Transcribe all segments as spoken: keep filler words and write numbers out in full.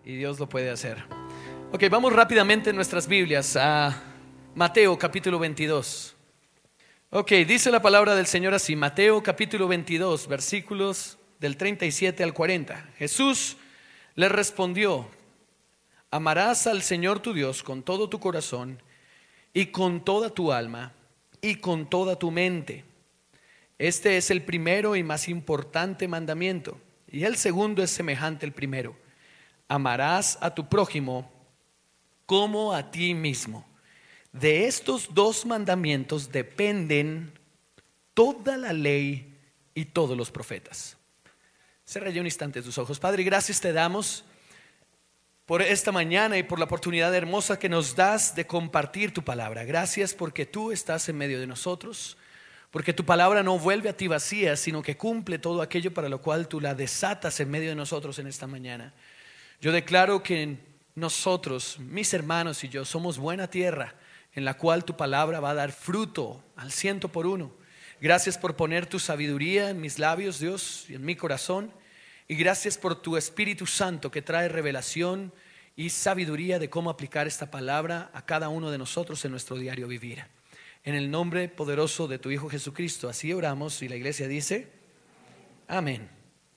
y Dios lo puede hacer. Ok, vamos rápidamente en nuestras Biblias a Mateo capítulo veintidós. Ok, dice la palabra del Señor así, Mateo capítulo veintidós, versículos del treinta y siete al cuarenta. Jesús le respondió: amarás al Señor tu Dios con todo tu corazón y con toda tu alma y con toda tu mente. Este es el primero y más importante mandamiento, y el segundo es semejante al primero: amarás a tu prójimo como a ti mismo. De estos dos mandamientos dependen toda la ley y todos los profetas. Cierra ya un instante tus ojos. Padre, gracias te damos por esta mañana y por la oportunidad hermosa que nos das de compartir tu palabra. Gracias porque tú estás en medio de nosotros, porque tu palabra no vuelve a ti vacía, sino que cumple todo aquello para lo cual tú la desatas en medio de nosotros en esta mañana. Yo declaro que nosotros, mis hermanos y yo, somos buena tierra en la cual tu palabra va a dar fruto al ciento por uno. Gracias por poner tu sabiduría en mis labios, Dios, y en mi corazón. Y gracias por tu Espíritu Santo que trae revelación y sabiduría de cómo aplicar esta palabra a cada uno de nosotros en nuestro diario vivir. En el nombre poderoso de tu Hijo Jesucristo, así oramos, y la iglesia dice amén.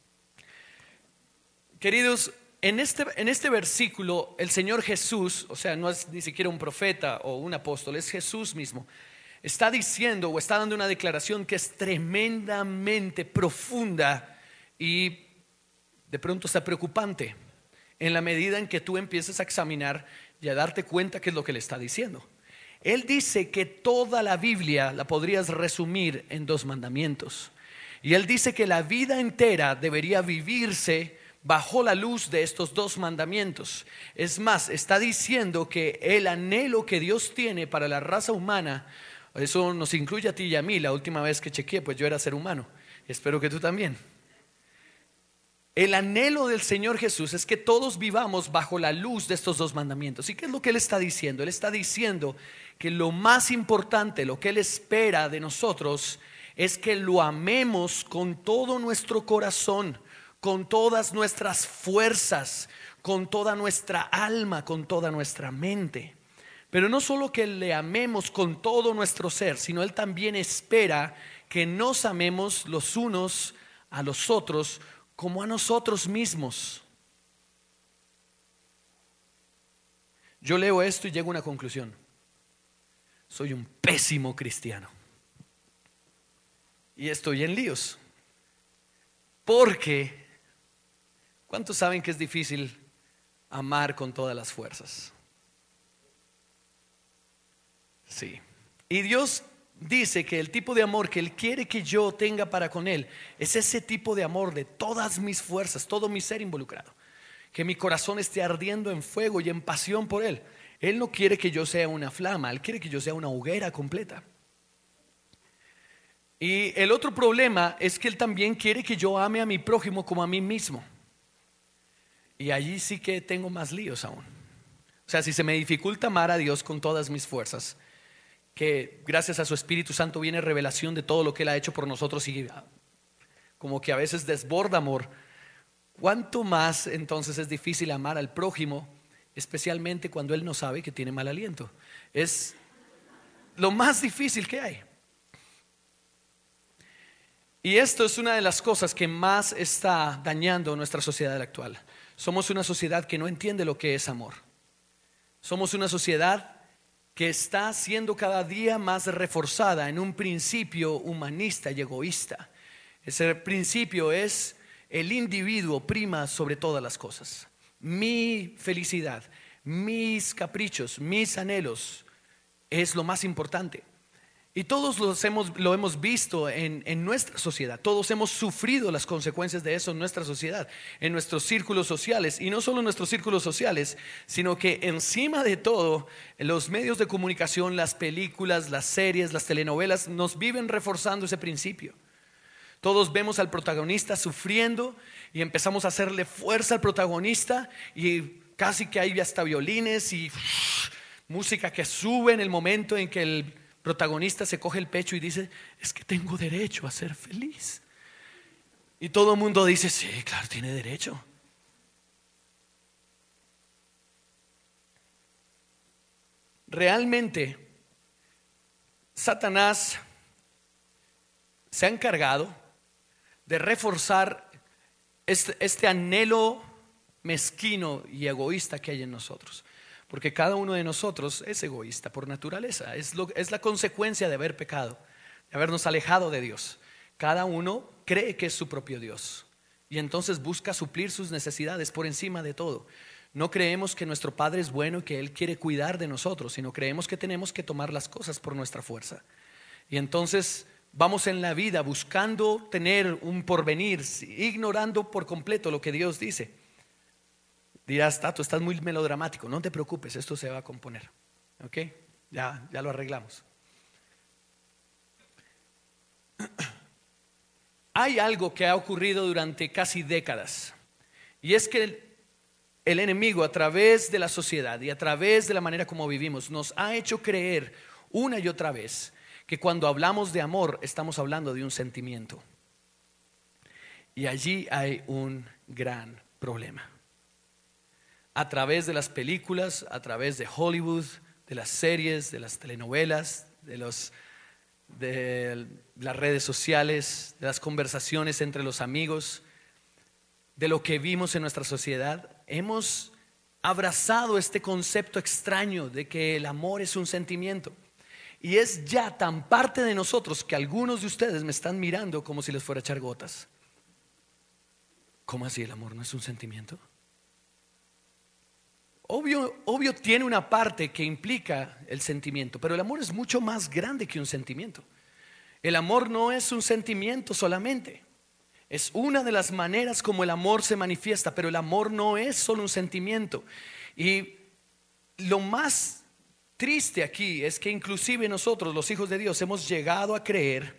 Queridos, en este, en este versículo el Señor Jesús, o sea, no es ni siquiera un profeta o un apóstol, es Jesús mismo, está diciendo o está dando una declaración que es tremendamente profunda y de pronto está preocupante en la medida en que tú empieces a examinar y a darte cuenta qué es lo que le está diciendo. Él dice que toda la Biblia la podrías resumir en dos mandamientos, y él dice que la vida entera debería vivirse bajo la luz de estos dos mandamientos. Es más, está diciendo que el anhelo que Dios tiene para la raza humana, eso nos incluye a ti y a mí. La última vez que chequeé, pues yo era ser humano, espero que tú también. El anhelo del Señor Jesús es que todos vivamos bajo la luz de estos dos mandamientos. ¿Y qué es lo que Él está diciendo? Él está diciendo que lo más importante, lo que Él espera de nosotros, es que lo amemos con todo nuestro corazón, con todas nuestras fuerzas, con toda nuestra alma, con toda nuestra mente. Pero no solo que le amemos con todo nuestro ser, sino Él también espera que nos amemos los unos a los otros como a nosotros mismos. Yo leo esto y llego a una conclusión: soy un pésimo cristiano y estoy en líos. Porque ¿cuántos saben que es difícil amar con todas las fuerzas? Sí. Y Dios dice que el tipo de amor que Él quiere que yo tenga para con Él es ese tipo de amor de todas mis fuerzas, todo mi ser involucrado, que mi corazón esté ardiendo en fuego y en pasión por Él. Él no quiere que yo sea una flama, Él quiere que yo sea una hoguera completa. Y el otro problema es que Él también quiere que yo ame a mi prójimo como a mí mismo. Y allí sí que tengo más líos aún. O sea, si se me dificulta amar a Dios con todas mis fuerzas, que gracias a su Espíritu Santo viene revelación de todo lo que Él ha hecho por nosotros y como que a veces desborda amor, ¿cuánto más entonces es difícil amar al prójimo, especialmente cuando Él no sabe que tiene mal aliento? Es lo más difícil que hay. Y esto es una de las cosas que más está dañando nuestra sociedad actual. Somos una sociedad que no entiende lo que es amor. Somos una sociedad que está siendo cada día más reforzada en un principio humanista y egoísta. Ese principio es: el individuo prima sobre todas las cosas. Mi felicidad, mis caprichos, mis anhelos es lo más importante. Y todos los hemos, lo hemos visto en, en nuestra sociedad. Todos hemos sufrido las consecuencias de eso en nuestra sociedad, en nuestros círculos sociales. Y no solo en nuestros círculos sociales, sino que encima de todo, los medios de comunicación, las películas, las series, las telenovelas nos viven reforzando ese principio. Todos vemos al protagonista sufriendo y empezamos a hacerle fuerza al protagonista, y casi que hay hasta violines y uff, música que sube en el momento en que el protagonista se coge el pecho y dice: es que tengo derecho a ser feliz. Y todo el mundo dice: sí, claro, tiene derecho. realmente Satanás se ha encargado de reforzar este, este anhelo mezquino y egoísta que hay en nosotros. Porque cada uno de nosotros es egoísta por naturaleza. Es, lo, es la consecuencia de haber pecado, de habernos alejado de Dios. Cada uno cree que es su propio Dios y entonces busca suplir sus necesidades por encima de todo. No creemos que nuestro Padre es bueno y que Él quiere cuidar de nosotros, sino creemos que tenemos que tomar las cosas por nuestra fuerza. Y entonces vamos en la vida buscando tener un porvenir, ignorando por completo lo que Dios dice. Dirás, Tato, estás muy melodramático. No te preocupes, esto se va a componer. ¿Ok? Ya, ya lo arreglamos. Hay algo que ha ocurrido durante casi décadas, y es que el, el enemigo, a través de la sociedad y a través de la manera como vivimos, nos ha hecho creer una y otra vez que cuando hablamos de amor estamos hablando de un sentimiento. Y allí hay un gran problema. A través de las películas, a través de Hollywood, de las series, de las telenovelas, de los de las redes sociales, de las conversaciones entre los amigos, de lo que vimos en nuestra sociedad, hemos abrazado este concepto extraño de que el amor es un sentimiento. Y es ya tan parte de nosotros que algunos de ustedes me están mirando como si les fuera a echar gotas. ¿Cómo así el amor no es un sentimiento? Obvio, obvio tiene una parte que implica el sentimiento, pero el amor es mucho más grande que un sentimiento. El amor no es un sentimiento solamente, es una de las maneras como el amor se manifiesta, pero el amor no es solo un sentimiento. Y lo más triste aquí es que inclusive nosotros, los hijos de Dios, hemos llegado a creer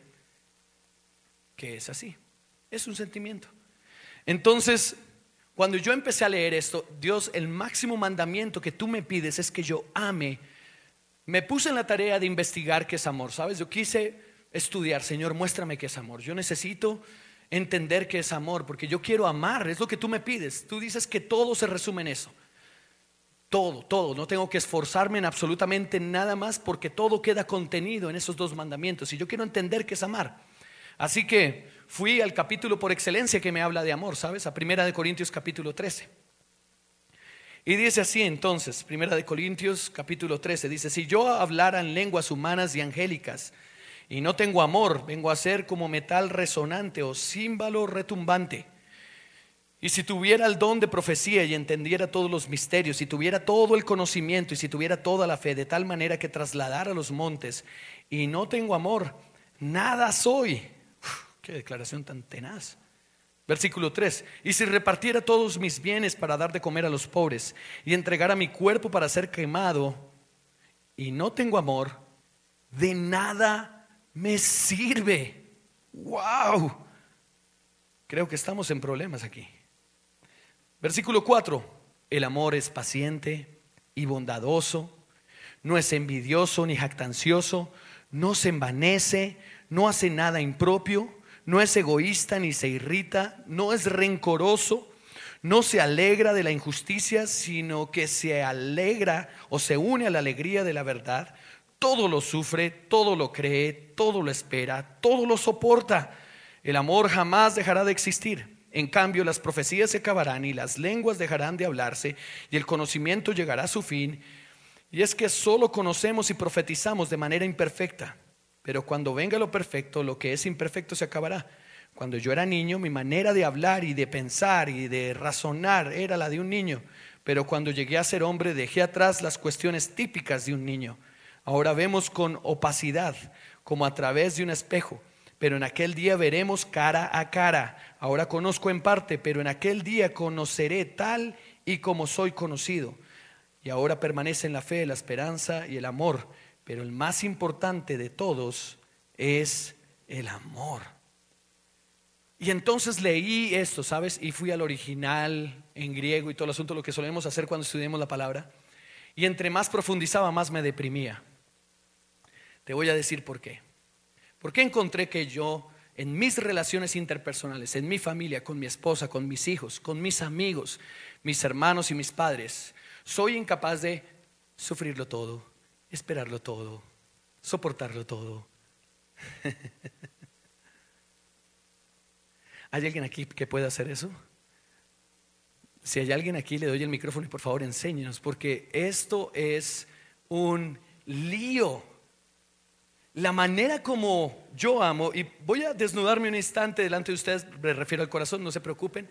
que es así, es un sentimiento. Entonces, cuando yo empecé a leer esto, Dios, el máximo mandamiento que tú me pides es que yo ame. Me puse en la tarea de investigar qué es amor, ¿sabes? Yo quise estudiar, Señor, muéstrame qué es amor. Yo necesito entender qué es amor, porque yo quiero amar, es lo que tú me pides. Tú dices que todo se resume en eso. Todo, todo, no tengo que esforzarme en absolutamente nada más, porque todo queda contenido en esos dos mandamientos. Y yo quiero entender qué es amar. Así que fui al capítulo por excelencia que me habla de amor, ¿sabes? A Primera de Corintios capítulo trece. Y dice así entonces, Primera de Corintios capítulo trece, dice: si yo hablara en lenguas humanas y angélicas y no tengo amor, vengo a ser como metal resonante o címbalo retumbante. Y si tuviera el don de profecía y entendiera todos los misterios, si tuviera todo el conocimiento y si tuviera toda la fe, de tal manera que trasladara los montes, y no tengo amor, nada soy. Uf, qué declaración tan tenaz. Versículo tres: y si repartiera todos mis bienes para dar de comer a los pobres y entregara mi cuerpo para ser quemado, y no tengo amor, de nada me sirve. Wow, creo que estamos en problemas aquí. Versículo cuatro: el amor es paciente y bondadoso, no es envidioso ni jactancioso, no se envanece, no hace nada impropio, no es egoísta ni se irrita, no es rencoroso, no se alegra de la injusticia, sino que se alegra o se une a la alegría de la verdad. Todo lo sufre, todo lo cree, todo lo espera, todo lo soporta. El amor jamás dejará de existir. En cambio, las profecías se acabarán y las lenguas dejarán de hablarse y el conocimiento llegará a su fin. Y es que solo conocemos y profetizamos de manera imperfecta. Pero cuando venga lo perfecto, lo que es imperfecto se acabará. Cuando yo era niño, mi manera de hablar y de pensar y de razonar era la de un niño. Pero cuando llegué a ser hombre, dejé atrás las cuestiones típicas de un niño. Ahora vemos con opacidad, como a través de un espejo. Pero en aquel día veremos cara a cara. Ahora conozco en parte, pero en aquel día conoceré tal y como soy conocido. Y ahora permanecen la fe, la esperanza y el amor. Pero el más importante de todos es el amor. Y entonces leí esto, ¿sabes? Y fui al original en griego y todo el asunto, lo que solemos hacer cuando estudiamos la palabra. Y entre más profundizaba, más me deprimía. Te voy a decir por qué. Porque encontré que yo, en mis relaciones interpersonales, en mi familia, con mi esposa, con mis hijos, con mis amigos, mis hermanos y mis padres, soy incapaz de sufrirlo todo, esperarlo todo, soportarlo todo. ¿Hay alguien aquí que pueda hacer eso? Si hay alguien aquí, le doy el micrófono y por favor enséñenos, porque esto es un lío. La manera como yo amo, y voy a desnudarme un instante delante de ustedes, me refiero al corazón, no se preocupen.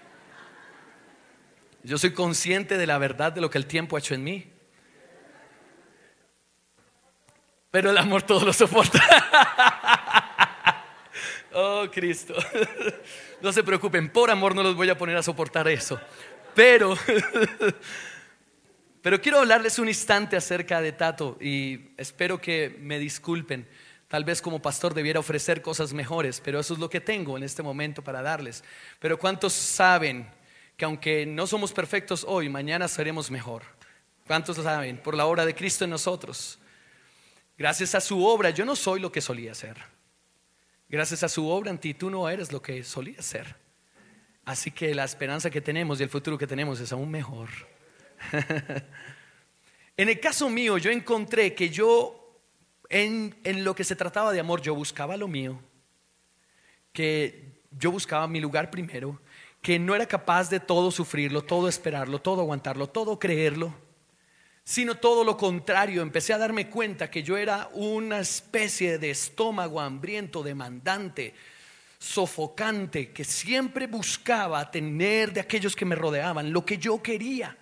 Yo soy consciente de la verdad de lo que el tiempo ha hecho en mí, pero el amor todo lo soporta. Oh, Cristo. No se preocupen, por amor no los voy a poner a soportar eso. Pero Pero quiero hablarles un instante acerca de Tato y espero que me disculpen. Tal vez como pastor debiera ofrecer cosas mejores, pero eso es lo que tengo en este momento para darles. Pero ¿cuántos saben que aunque no somos perfectos hoy, mañana seremos mejor? ¿Cuántos saben? Por la obra de Cristo en nosotros. Gracias a su obra yo no soy lo que solía ser. Gracias a su obra en ti tú no eres lo que solías ser. Así que la esperanza que tenemos y el futuro que tenemos es aún mejor. En el caso mío, yo encontré que yo en, en lo que se trataba de amor, yo buscaba lo mío, que yo buscaba mi lugar primero, que no era capaz de todo sufrirlo, todo esperarlo, todo aguantarlo, todo creerlo, sino todo lo contrario. Empecé a darme cuenta que yo era una especie de estómago hambriento, demandante, sofocante, que siempre buscaba tener de aquellos que me rodeaban lo que yo quería.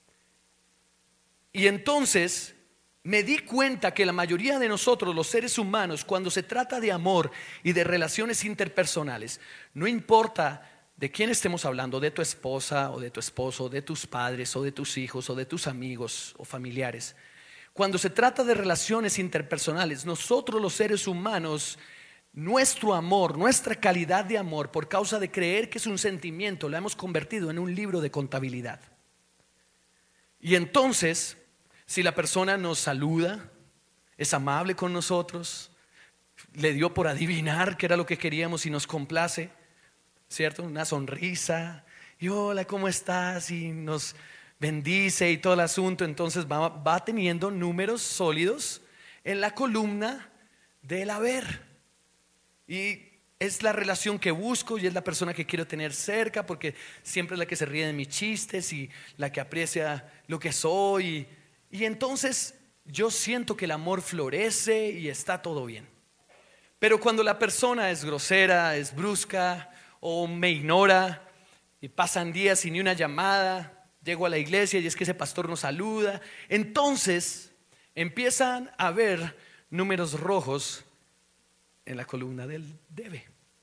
Y entonces me di cuenta que la mayoría de nosotros, los seres humanos, cuando se trata de amor y de relaciones interpersonales, no importa de quién estemos hablando, de tu esposa o de tu esposo, de tus padres o de tus hijos o de tus amigos o familiares, cuando se trata de relaciones interpersonales, nosotros los seres humanos, nuestro amor, nuestra calidad de amor, por causa de creer que es un sentimiento, lo hemos convertido en un libro de contabilidad. Y entonces, si la persona nos saluda, es amable con nosotros, le dio por adivinar qué era lo que queríamos y nos complace, ¿cierto? Una sonrisa, y hola, ¿cómo estás? Y nos bendice y todo el asunto. Entonces va, va teniendo números sólidos en la columna del haber. Y es la relación que busco y es la persona que quiero tener cerca, porque siempre es la que se ríe de mis chistes y la que aprecia lo que soy. Y, y entonces yo siento que el amor florece y está todo bien. Pero cuando la persona es grosera, es brusca o me ignora y pasan días sin ni una llamada, llego a la iglesia y es que ese pastor nos saluda, entonces empiezan a ver números rojos en la columna del debe.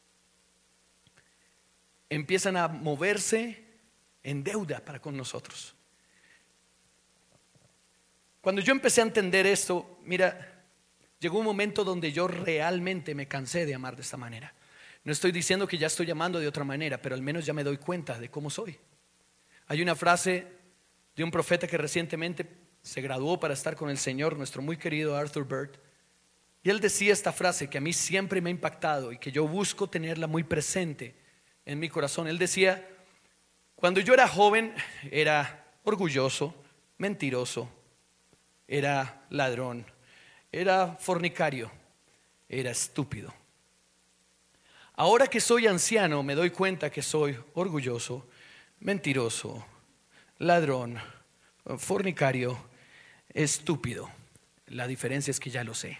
Empiezan a moverse en deuda para con nosotros. Cuando yo empecé a entender esto, mira, llegó un momento donde yo realmente me cansé de amar de esta manera. No estoy diciendo que ya estoy amando de otra manera, pero al menos ya me doy cuenta de cómo soy. Hay una frase de un profeta que recientemente se graduó para estar con el Señor, nuestro muy querido Arthur Burt. Y él decía esta frase que a mí siempre me ha impactado y que yo busco tenerla muy presente en mi corazón. Él decía: cuando yo era joven era orgulloso, mentiroso, era ladrón, era fornicario, era estúpido. Ahora que soy anciano me doy cuenta que soy orgulloso, mentiroso, ladrón, fornicario, estúpido. La diferencia es que ya lo sé.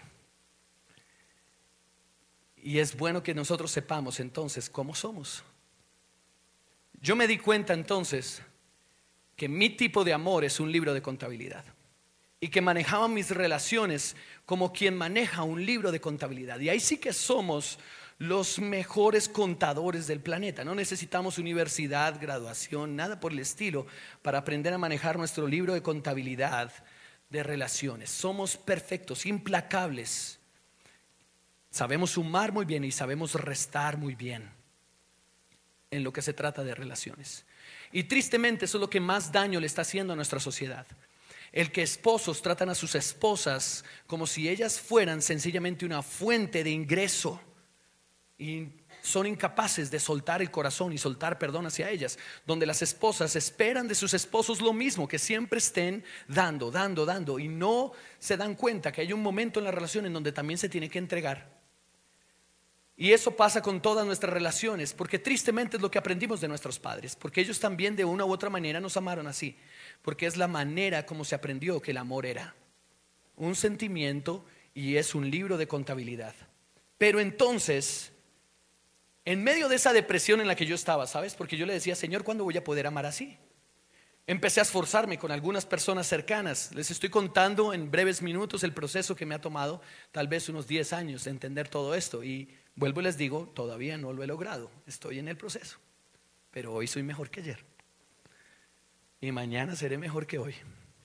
Y es bueno que nosotros sepamos entonces cómo somos. Yo me di cuenta entonces que mi tipo de amor es un libro de contabilidad y que manejaba mis relaciones como quien maneja un libro de contabilidad. Y ahí sí que somos los mejores contadores del planeta. No necesitamos universidad, graduación, nada por el estilo para aprender a manejar nuestro libro de contabilidad de relaciones. Somos perfectos, implacables. Sabemos sumar muy bien y sabemos restar muy bien en lo que se trata de relaciones. Y tristemente eso es lo que más daño le está haciendo a nuestra sociedad. El que esposos tratan a sus esposas como si ellas fueran sencillamente una fuente de ingreso y son incapaces de soltar el corazón y soltar perdón hacia ellas, donde las esposas esperan de sus esposos lo mismo, que siempre estén dando, dando, dando, y no se dan cuenta que hay un momento en la relación en donde también se tiene que entregar. Y eso pasa con todas nuestras relaciones, porque tristemente es lo que aprendimos de nuestros padres, porque ellos también de una u otra manera nos amaron así, porque es la manera como se aprendió que el amor era un sentimiento y es un libro de contabilidad. Pero entonces, en medio de esa depresión en la que yo estaba, ¿sabes? Porque yo le decía, Señor, ¿cuándo voy a poder amar así? Empecé a esforzarme con algunas personas cercanas. Les estoy contando en breves minutos el proceso que me ha tomado tal vez unos diez años de entender todo esto. Y vuelvo y les digo, todavía no lo he logrado. Estoy en el proceso. Pero hoy soy mejor que ayer. Y mañana seré mejor que hoy.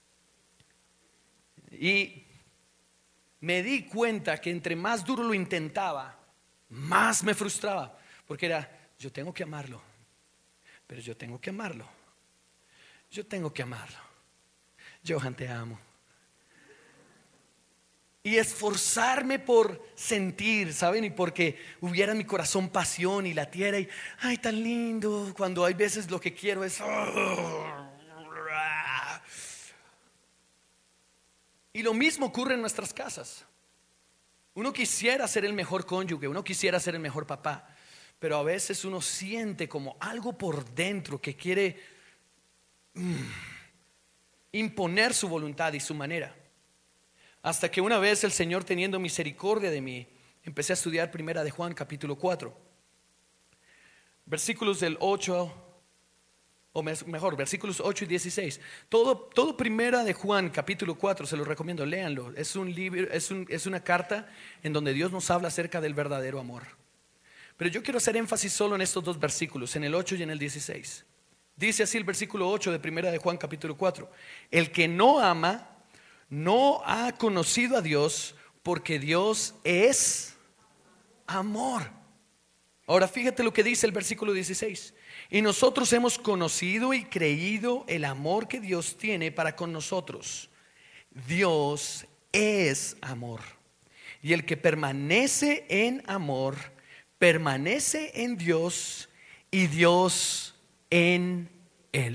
Y me di cuenta que entre más duro lo intentaba, más me frustraba. Porque era, yo tengo que amarlo. Pero yo tengo que amarlo. Yo tengo que amarlo. Johan, te amo. Y esforzarme por sentir, ¿saben? Y porque hubiera en mi corazón pasión y latiera y, ay, tan lindo. Cuando hay veces lo que quiero es... Y lo mismo ocurre en nuestras casas. Uno quisiera ser el mejor cónyuge, uno quisiera ser el mejor papá, pero a veces uno siente como algo por dentro que quiere mm, imponer su voluntad y su manera. Hasta que una vez el Señor, teniendo misericordia de mí, empecé a estudiar Primera de Juan capítulo cuatro, versículos del ocho, o mejor, versículos ocho y dieciséis. Todo, todo Primera de Juan capítulo cuatro, se los recomiendo, léanlo. Es un libro, es, un, es una carta en donde Dios nos habla acerca del verdadero amor. Pero yo quiero hacer énfasis solo en estos dos versículos, en el ocho y en el dieciséis. Dice así el versículo ocho de Primera de Juan capítulo cuatro: el que no ama no ha conocido a Dios, porque Dios es amor. Ahora fíjate lo que dice el versículo dieciséis: y nosotros hemos conocido y creído el amor que Dios tiene para con nosotros. Dios es amor, y el que permanece en amor permanece en Dios y Dios en él.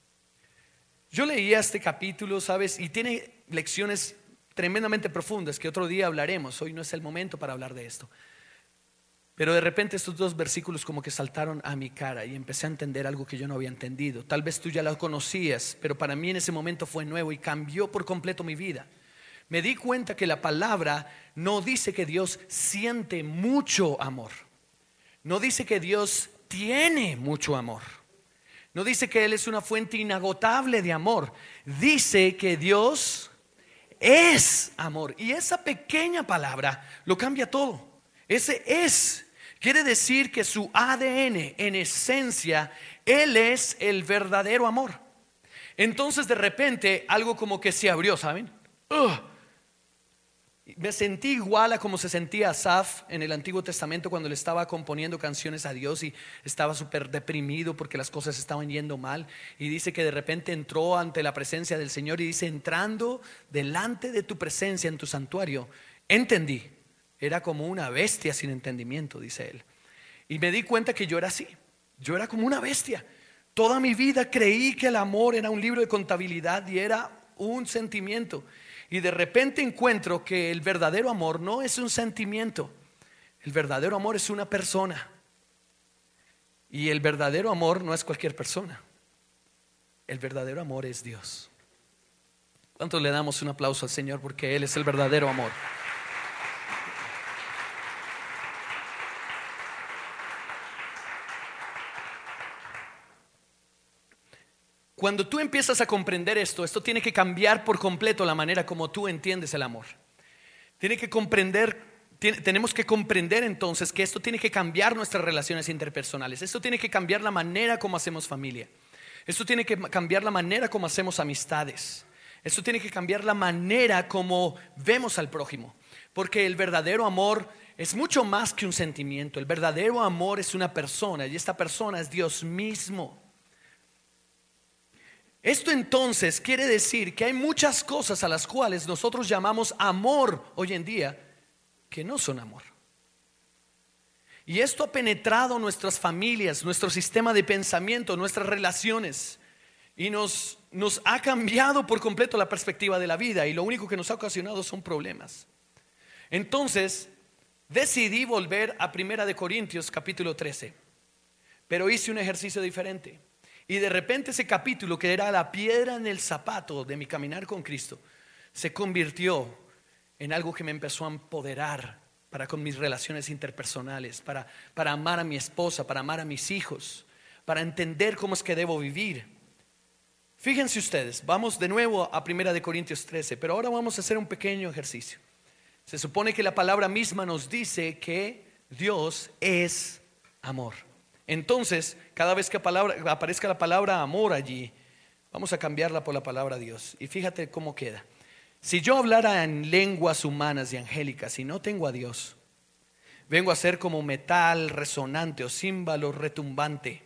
Yo leía este capítulo, ¿sabes? Y tiene lecciones tremendamente profundas que otro día hablaremos. Hoy no es el momento para hablar de esto. Pero de repente estos dos versículos como que saltaron a mi cara y empecé a entender algo que yo no había entendido. Tal vez tú ya lo conocías, pero para mí en ese momento fue nuevo y cambió por completo mi vida. Me di cuenta que la palabra no dice que Dios siente mucho amor. No dice que Dios tiene mucho amor. No dice que Él es una fuente inagotable de amor. Dice que Dios es amor. Y esa pequeña palabra lo cambia todo. Ese es quiere decir que su A D N, en esencia, Él es el verdadero amor. Entonces de repente algo como que se abrió, ¿saben? ¡Ugh! Me sentí igual a como se sentía Asaf en el Antiguo Testamento cuando le estaba componiendo canciones a Dios y estaba súper deprimido porque las cosas estaban yendo mal. Y dice que de repente entró ante la presencia del Señor y dice: entrando delante de tu presencia en tu santuario, entendí. Era como una bestia sin entendimiento, dice él. Y me di cuenta que yo era así. Yo era como una bestia. Toda mi vida creí que el amor era un libro de contabilidad y era un sentimiento. Y de repente encuentro que el verdadero amor no es un sentimiento. El verdadero amor es una persona. Y el verdadero amor no es cualquier persona. El verdadero amor es Dios. ¿Cuántos le damos un aplauso al Señor porque Él es el verdadero amor? Cuando tú empiezas a comprender esto, esto tiene que cambiar por completo la manera como tú entiendes el amor. Tiene que comprender, tiene, tenemos que comprender entonces que esto tiene que cambiar nuestras relaciones interpersonales. Esto tiene que cambiar la manera como hacemos familia. Esto tiene que cambiar la manera como hacemos amistades. Esto tiene que cambiar la manera como vemos al prójimo. Porque el verdadero amor es mucho más que un sentimiento. El verdadero amor es una persona y esta persona es Dios mismo. Esto entonces quiere decir que hay muchas cosas a las cuales nosotros llamamos amor hoy en día que no son amor. Y esto ha penetrado nuestras familias, nuestro sistema de pensamiento, nuestras relaciones. Y nos, nos ha cambiado por completo la perspectiva de la vida. Y lo único que nos ha ocasionado son problemas. Entonces, decidí volver a Primera de Corintios capítulo trece. Pero hice un ejercicio diferente. Y de repente ese capítulo, que era la piedra en el zapato de mi caminar con Cristo, se convirtió en algo que me empezó a empoderar para con mis relaciones interpersonales, para, para amar a mi esposa, para amar a mis hijos, para entender cómo es que debo vivir. Fíjense ustedes, vamos de nuevo a Primera de Corintios trece, pero ahora vamos a hacer un pequeño ejercicio. Se supone que la palabra misma nos dice que Dios es amor. Entonces, cada vez que palabra, aparezca la palabra amor allí, vamos a cambiarla por la palabra Dios. Y fíjate cómo queda. Si yo hablara en lenguas humanas y angélicas y no tengo a Dios, vengo a ser como metal resonante o címbalo retumbante.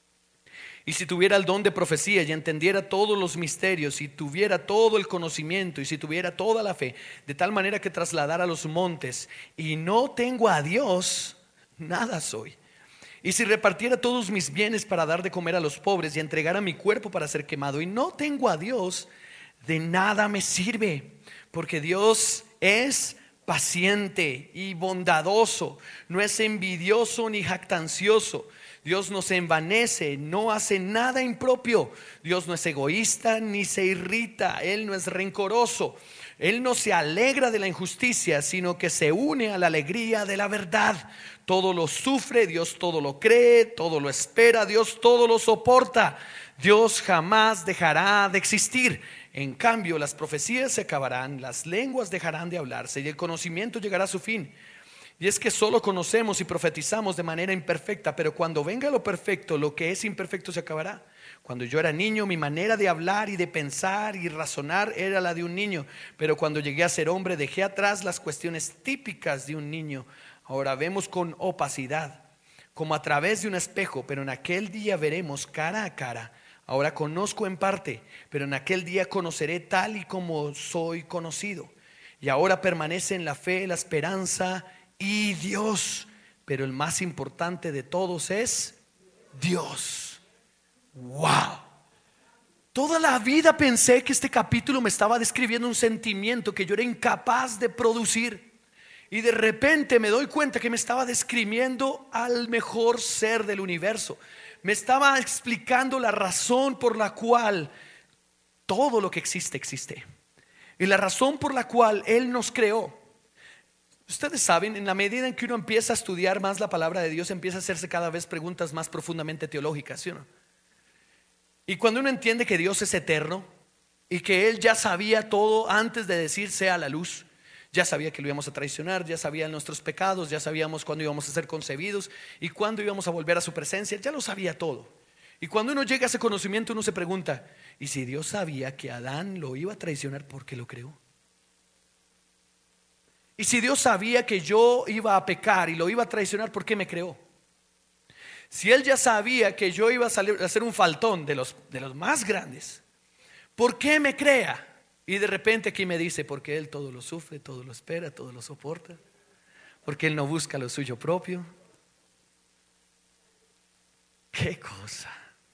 Y si tuviera el don de profecía y entendiera todos los misterios, y tuviera todo el conocimiento, y si tuviera toda la fe, de tal manera que trasladara los montes, y no tengo a Dios, nada soy. Y si repartiera todos mis bienes para dar de comer a los pobres, y entregara mi cuerpo para ser quemado, y no tengo a Dios, de nada me sirve. Porque Dios es paciente y bondadoso, no es envidioso ni jactancioso. Dios no se envanece, no hace nada impropio. Dios no es egoísta ni se irrita. Él no es rencoroso. Él no se alegra de la injusticia, sino que se une a la alegría de la verdad. Todo lo sufre, Dios todo lo cree, todo lo espera, Dios todo lo soporta. Dios jamás dejará de existir. En cambio, las profecías se acabarán, las lenguas dejarán de hablarse y el conocimiento llegará a su fin. Y es que solo conocemos y profetizamos de manera imperfecta, pero cuando venga lo perfecto, lo que es imperfecto se acabará. Cuando yo era niño, mi manera de hablar y de pensar y razonar era la de un niño, pero cuando llegué a ser hombre dejé atrás las cuestiones típicas de un niño. Ahora vemos con opacidad, como a través de un espejo, pero en aquel día veremos cara a cara. Ahora conozco en parte, pero en aquel día conoceré tal y como soy conocido. Y ahora permanecen la fe, la esperanza y Dios, pero el más importante de todos es Dios. ¡Wow! Toda la vida pensé que este capítulo me estaba describiendo un sentimiento que yo era incapaz de producir. Y de repente me doy cuenta que me estaba describiendo al mejor ser del universo. Me estaba explicando la razón por la cual todo lo que existe, existe. Y la razón por la cual Él nos creó. Ustedes saben, en la medida en que uno empieza a estudiar más la palabra de Dios, empieza a hacerse cada vez preguntas más profundamente teológicas, ¿sí o no? Y cuando uno entiende que Dios es eterno y que Él ya sabía todo antes de decir sea la luz, ya sabía que lo íbamos a traicionar, ya sabía nuestros pecados, ya sabíamos cuándo íbamos a ser concebidos y cuándo íbamos a volver a su presencia, ya lo sabía todo. Y cuando uno llega a ese conocimiento, uno se pregunta: ¿y si Dios sabía que Adán lo iba a traicionar, por qué lo creó? ¿Y si Dios sabía que yo iba a pecar y lo iba a traicionar, por qué me creó? Si Él ya sabía que yo iba a, salir, a ser un faltón de los, de los más grandes, ¿por qué me crea? Y de repente aquí me dice: porque Él todo lo sufre, todo lo espera, todo lo soporta, porque Él no busca lo suyo propio. ¿Qué cosa?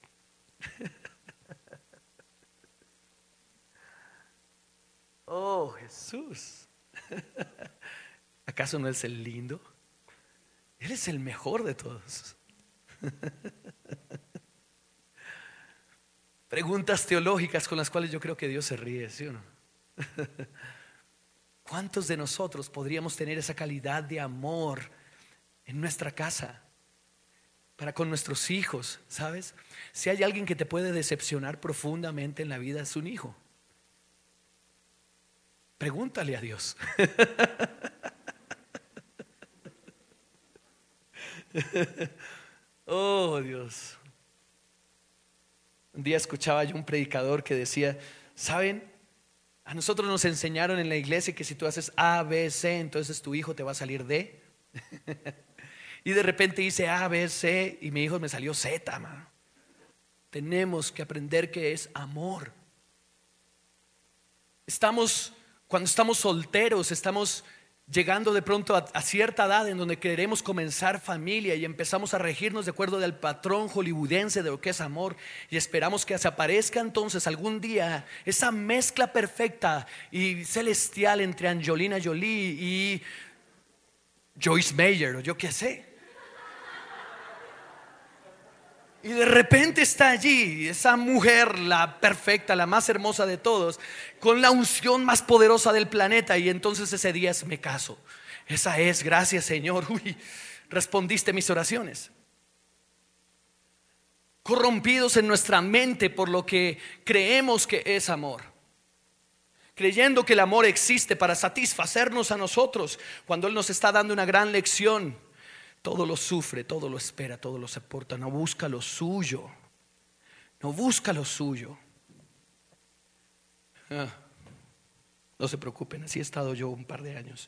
Oh, Jesús. ¿Acaso no es el lindo? Él es el mejor de todos. Preguntas teológicas con las cuales yo creo que Dios se ríe, ¿sí o no? ¿Cuántos de nosotros podríamos tener esa calidad de amor en nuestra casa, para con nuestros hijos? ¿Sabes? Si hay alguien que te puede decepcionar profundamente en la vida, es un hijo. Pregúntale a Dios. Oh, Dios. Un día escuchaba yo un predicador que decía: ¿saben? A nosotros nos enseñaron en la iglesia que si tú haces A, B, C, entonces tu hijo te va a salir D. Y de repente hice A, B, C y mi hijo me salió Z, mano. Tenemos que aprender que es amor. Estamos, cuando estamos solteros, estamos llegando de pronto a, a cierta edad en donde queremos comenzar familia y empezamos a regirnos de acuerdo del patrón hollywoodense de lo que es amor, y esperamos que se aparezca entonces algún día esa mezcla perfecta y celestial entre Angelina Jolie y Joyce Meyer o yo qué sé. Y de repente está allí esa mujer, la perfecta, la más hermosa de todos, con la unción más poderosa del planeta. Y entonces ese día es: me caso. Esa es, gracias Señor. Uy, respondiste mis oraciones. Corrompidos en nuestra mente por lo que creemos que es amor, creyendo que el amor existe para satisfacernos a nosotros, cuando Él nos está dando una gran lección. Todo lo sufre, todo lo espera, todo lo soporta. No busca lo suyo. No busca lo suyo. Ah, no se preocupen, así he estado yo un par de años.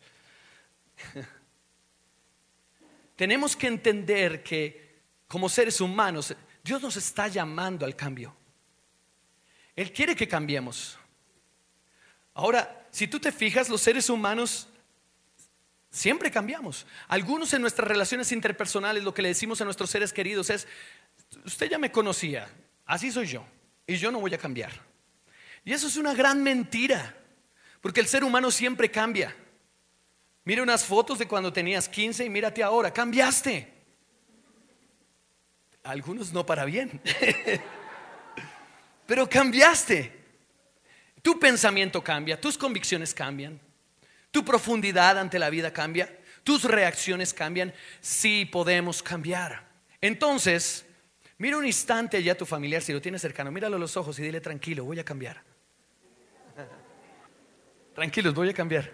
Tenemos que entender que como seres humanos Dios nos está llamando al cambio. Él quiere que cambiemos. Ahora, si tú te fijas, los seres humanos siempre cambiamos. Algunos en nuestras relaciones interpersonales, lo que le decimos a nuestros seres queridos es: usted ya me conocía, así soy yo, y yo no voy a cambiar. Y eso es una gran mentira, porque el ser humano siempre cambia. Mira unas fotos de cuando tenías quince y mírate ahora, cambiaste. Algunos no para bien, pero cambiaste. Tu pensamiento cambia, tus convicciones cambian, tu profundidad ante la vida cambia, tus reacciones cambian. Sí podemos cambiar. Entonces, mira un instante ya a tu familiar, si lo tienes cercano, míralo a los ojos y dile: tranquilo, voy a cambiar. Tranquilos, voy a cambiar.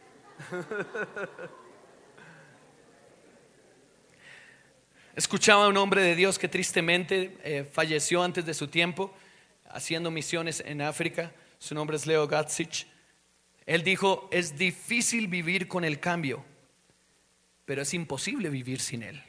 Escuchaba a un hombre de Dios que tristemente eh, falleció antes de su tiempo, haciendo misiones en África. Su nombre es Leo Gatzich. Él dijo: es difícil vivir con el cambio, pero es imposible vivir sin él.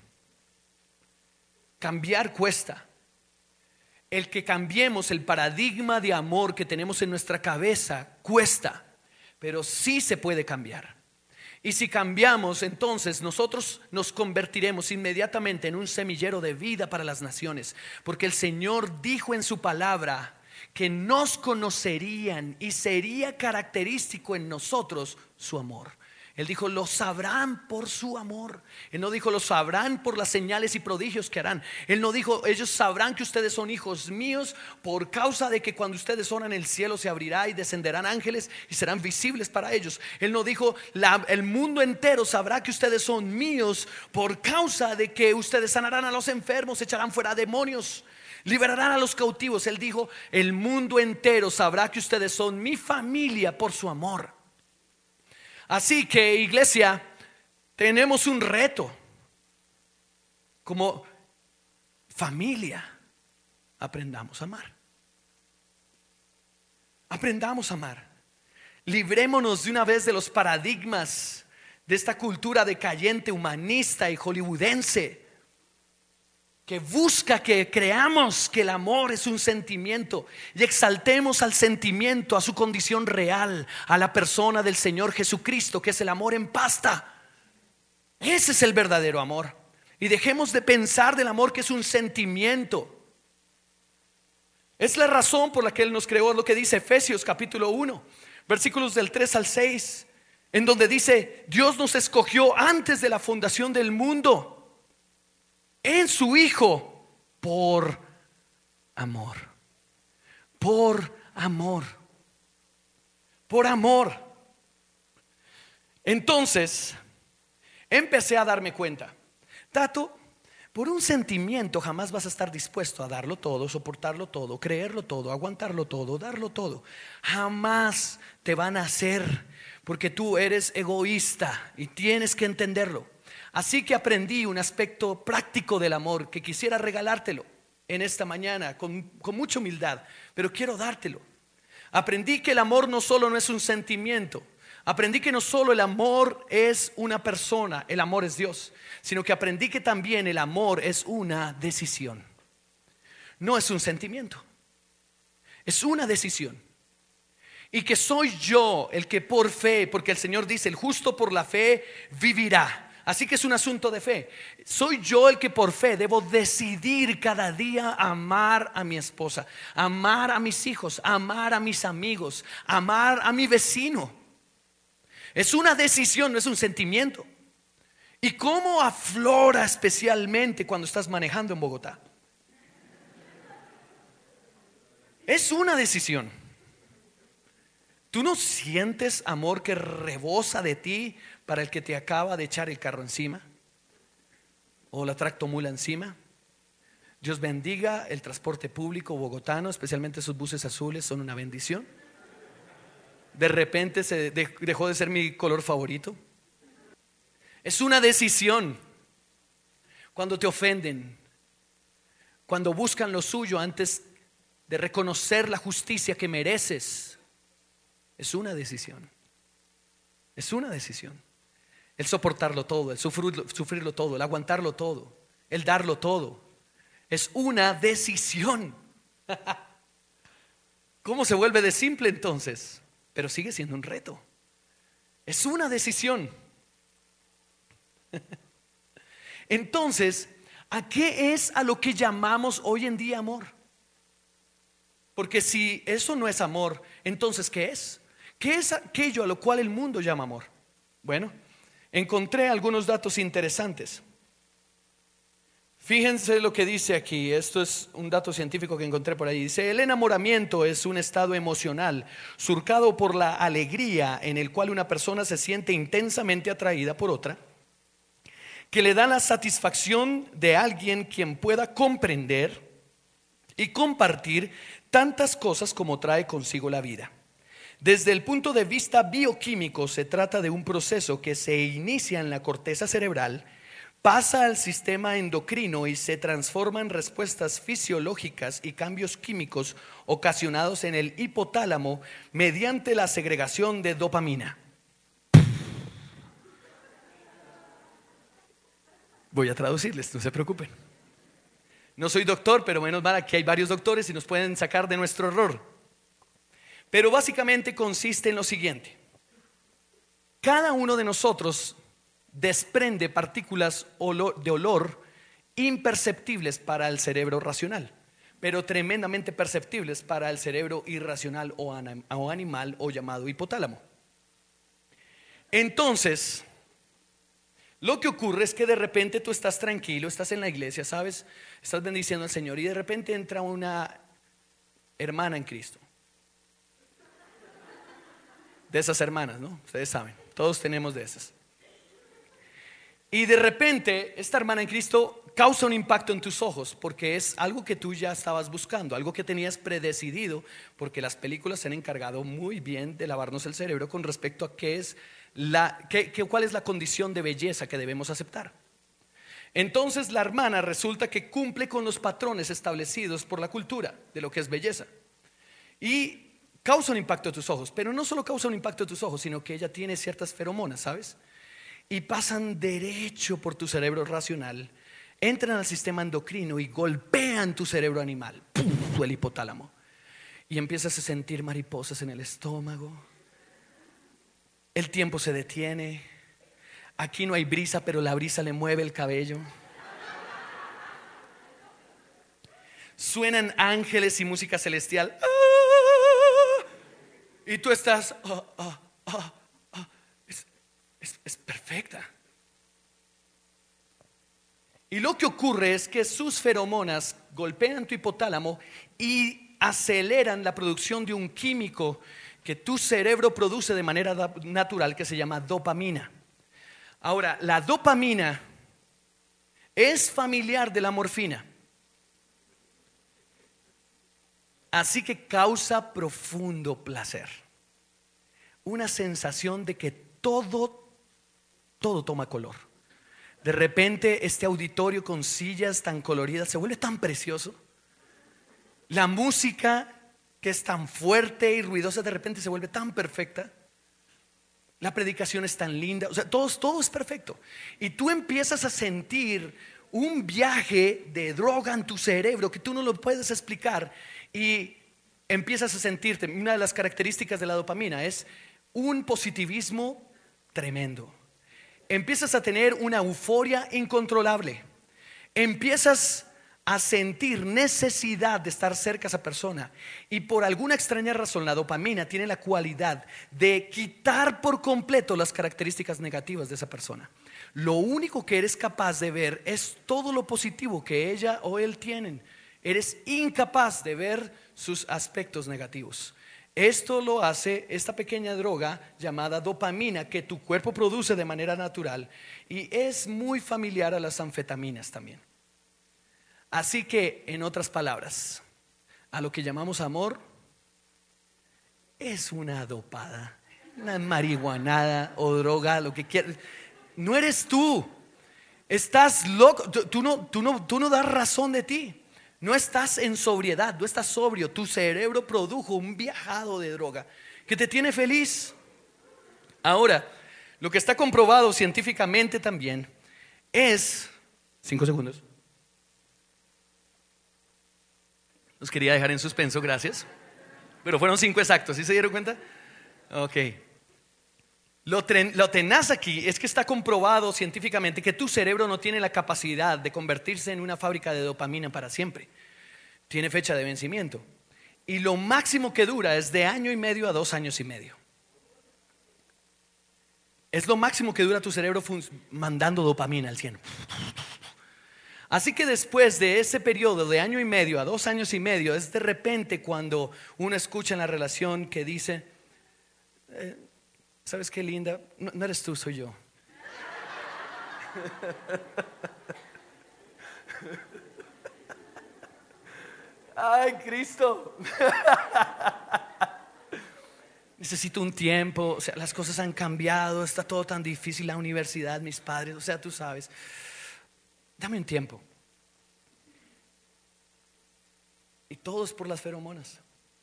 Cambiar cuesta. El que cambiemos el paradigma de amor que tenemos en nuestra cabeza cuesta, pero sí se puede cambiar. Y si cambiamos, entonces nosotros nos convertiremos inmediatamente en un semillero de vida para las naciones, porque el Señor dijo en su palabra que nos conocerían y sería característico en nosotros su amor. Él dijo: lo sabrán por su amor. Él no dijo: lo sabrán por las señales y prodigios que harán. Él no dijo: ellos sabrán que ustedes son hijos míos por causa de que cuando ustedes oran el cielo se abrirá y descenderán ángeles y serán visibles para ellos. Él no dijo: la, el mundo entero sabrá que ustedes son míos por causa de que ustedes sanarán a los enfermos, echarán fuera demonios, liberarán a los cautivos. Él dijo: el mundo entero sabrá que ustedes son mi familia por su amor. Así que, iglesia, tenemos un reto como familia. Aprendamos a amar. Aprendamos a amar. Librémonos de una vez de los paradigmas de esta cultura decayente, humanista y hollywoodense, que busca que creamos que el amor es un sentimiento y exaltemos al sentimiento, a su condición real, a la persona del Señor Jesucristo, que es el amor en pasta. Ese es el verdadero amor. Y dejemos de pensar del amor que es un sentimiento. Es la razón por la que Él nos creó, lo que dice Efesios capítulo uno, versículos del tres al seis, en donde dice: Dios nos escogió antes de la fundación del mundo en su Hijo por amor. Por amor. Por amor. Entonces empecé a darme cuenta: Tato, por un sentimiento jamás vas a estar dispuesto a darlo todo, soportarlo todo, creerlo todo, aguantarlo todo, darlo todo. Jamás te van a hacer, porque tú eres egoísta y tienes que entenderlo. Así que aprendí un aspecto práctico del amor que quisiera regalártelo en esta mañana con, con mucha humildad, pero quiero dártelo. Aprendí que el amor no solo no es un sentimiento. Aprendí que no solo el amor es una persona, el amor es Dios, sino que aprendí que también el amor es una decisión. No es un sentimiento, es una decisión. y que soy yo el que por fe, porque el Señor dice, el justo por la fe vivirá. Así que es un asunto de fe. Soy yo el que por fe debo decidir cada día amar a mi esposa, amar a mis hijos, amar a mis amigos, amar a mi vecino. Es una decisión, no es un sentimiento. ¿Y cómo aflora especialmente cuando estás manejando en Bogotá? Es una decisión. ¿Tú no sientes amor que rebosa de ti para el que te acaba de echar el carro encima o la tractomula encima? Dios bendiga el transporte público bogotano, especialmente esos buses azules, son una bendición. De repente se dejó de ser mi color favorito. Es una decisión. Cuando te ofenden, cuando buscan lo suyo antes de reconocer la justicia que mereces, es una decisión. Es una decisión. El soportarlo todo, el sufrirlo, sufrirlo todo, el aguantarlo todo, el darlo todo. Es una decisión. ¿Cómo se vuelve de simple entonces? Pero sigue siendo un reto. Es una decisión. Entonces, ¿a qué es a lo que llamamos hoy en día amor? Porque si eso no es amor, entonces ¿qué es? ¿Qué es aquello a lo cual el mundo llama amor? Bueno, encontré algunos datos interesantes. Fíjense lo que dice aquí. Esto es un dato científico que encontré por ahí. Dice: el enamoramiento es un estado emocional surcado por la alegría, en el cual una persona se siente intensamente atraída por otra, que le da la satisfacción de alguien quien pueda comprender y compartir tantas cosas como trae consigo la vida. Desde el punto de vista bioquímico, se trata de un proceso que se inicia en la corteza cerebral, pasa al sistema endocrino y se transforma en respuestas fisiológicas y cambios químicos ocasionados en el hipotálamo mediante la segregación de dopamina. Voy a traducirles, no se preocupen. No soy doctor, pero menos mal, aquí hay varios doctores y nos pueden sacar de nuestro error. Pero básicamente consiste en lo siguiente: cada uno de nosotros desprende partículas de olor imperceptibles para el cerebro racional, pero tremendamente perceptibles para el cerebro irracional o animal, o llamado hipotálamo. Entonces, lo que ocurre es que de repente tú estás tranquilo, estás en la iglesia, ¿sabes? Estás bendiciendo al Señor y de repente entra una hermana en Cristo. De esas hermanas, ¿no? Ustedes saben, todos tenemos de esas. Y de repente esta hermana en Cristo causa un impacto en tus ojos, porque es algo que tú ya estabas buscando, algo que tenías predecidido, porque las películas se han encargado muy bien de lavarnos el cerebro con respecto a qué es la, qué, qué, cuál es la condición de belleza que debemos aceptar. Entonces la hermana resulta que cumple con los patrones establecidos por la cultura de lo que es belleza y causa un impacto en tus ojos. Pero no solo causa un impacto en tus ojos, sino que ella tiene ciertas feromonas, ¿sabes? Y pasan derecho por tu cerebro racional, entran al sistema endocrino y golpean tu cerebro animal, ¡puf!, el hipotálamo, y empiezas a sentir mariposas en el estómago. El tiempo se detiene. Aquí no hay brisa, pero la brisa le mueve el cabello. Suenan ángeles y música celestial. ¡Ah! Y tú estás ah, ah, ah, ah. Es, es, es perfecta. Y lo que ocurre es que sus feromonas golpean tu hipotálamo y aceleran la producción de un químico que tu cerebro produce de manera natural, que se llama dopamina. Ahora, la dopamina es familiar de la morfina, así que causa profundo placer, una sensación de que todo, todo toma color. De repente este auditorio con sillas tan coloridas se vuelve tan precioso. La música, que es tan fuerte y ruidosa, de repente se vuelve tan perfecta. La predicación es tan linda, o sea, todo, todo es perfecto. Y tú empiezas a sentir un viaje de droga en tu cerebro que tú no lo puedes explicar. Y empiezas a sentirte, una de las características de la dopamina es un positivismo tremendo. Empiezas a tener una euforia incontrolable. Empiezas a sentir necesidad de estar cerca a esa persona, y por alguna extraña razón la dopamina tiene la cualidad de quitar por completo las características negativas de esa persona. Lo único que eres capaz de ver es todo lo positivo que ella o él tienen. Eres incapaz de ver sus aspectos negativos. Esto lo hace esta pequeña droga llamada dopamina, que tu cuerpo produce de manera natural, y es muy familiar a las anfetaminas también. Así que, en otras palabras, a lo que llamamos amor es una dopada, una marihuanada o droga, lo que quieras. No eres tú, estás loco, tú, tú, no, tú, no, tú no das razón de ti. No estás en sobriedad, no estás sobrio. Tu cerebro produjo un viajado de droga que te tiene feliz. Ahora, lo que está comprobado científicamente también es, cinco segundos, los quería dejar en suspenso, gracias, pero fueron cinco exactos, ¿sí se dieron cuenta? Ok. Lo, tren, lo tenaz aquí es que está comprobado científicamente que tu cerebro no tiene la capacidad de convertirse en una fábrica de dopamina para siempre. Tiene fecha de vencimiento, y lo máximo que dura es de año y medio a dos años y medio. Es lo máximo que dura tu cerebro mandando dopamina al cielo. Así que después de ese periodo de año y medio a dos años y medio, es de repente cuando uno escucha en la relación que dice, eh, ¿sabes qué, linda? No, no eres tú, soy yo. Ay, Cristo. Necesito un tiempo, o sea, las cosas han cambiado, está todo tan difícil, la universidad, mis padres, o sea, tú sabes. Dame un tiempo. Y todo es por las feromonas.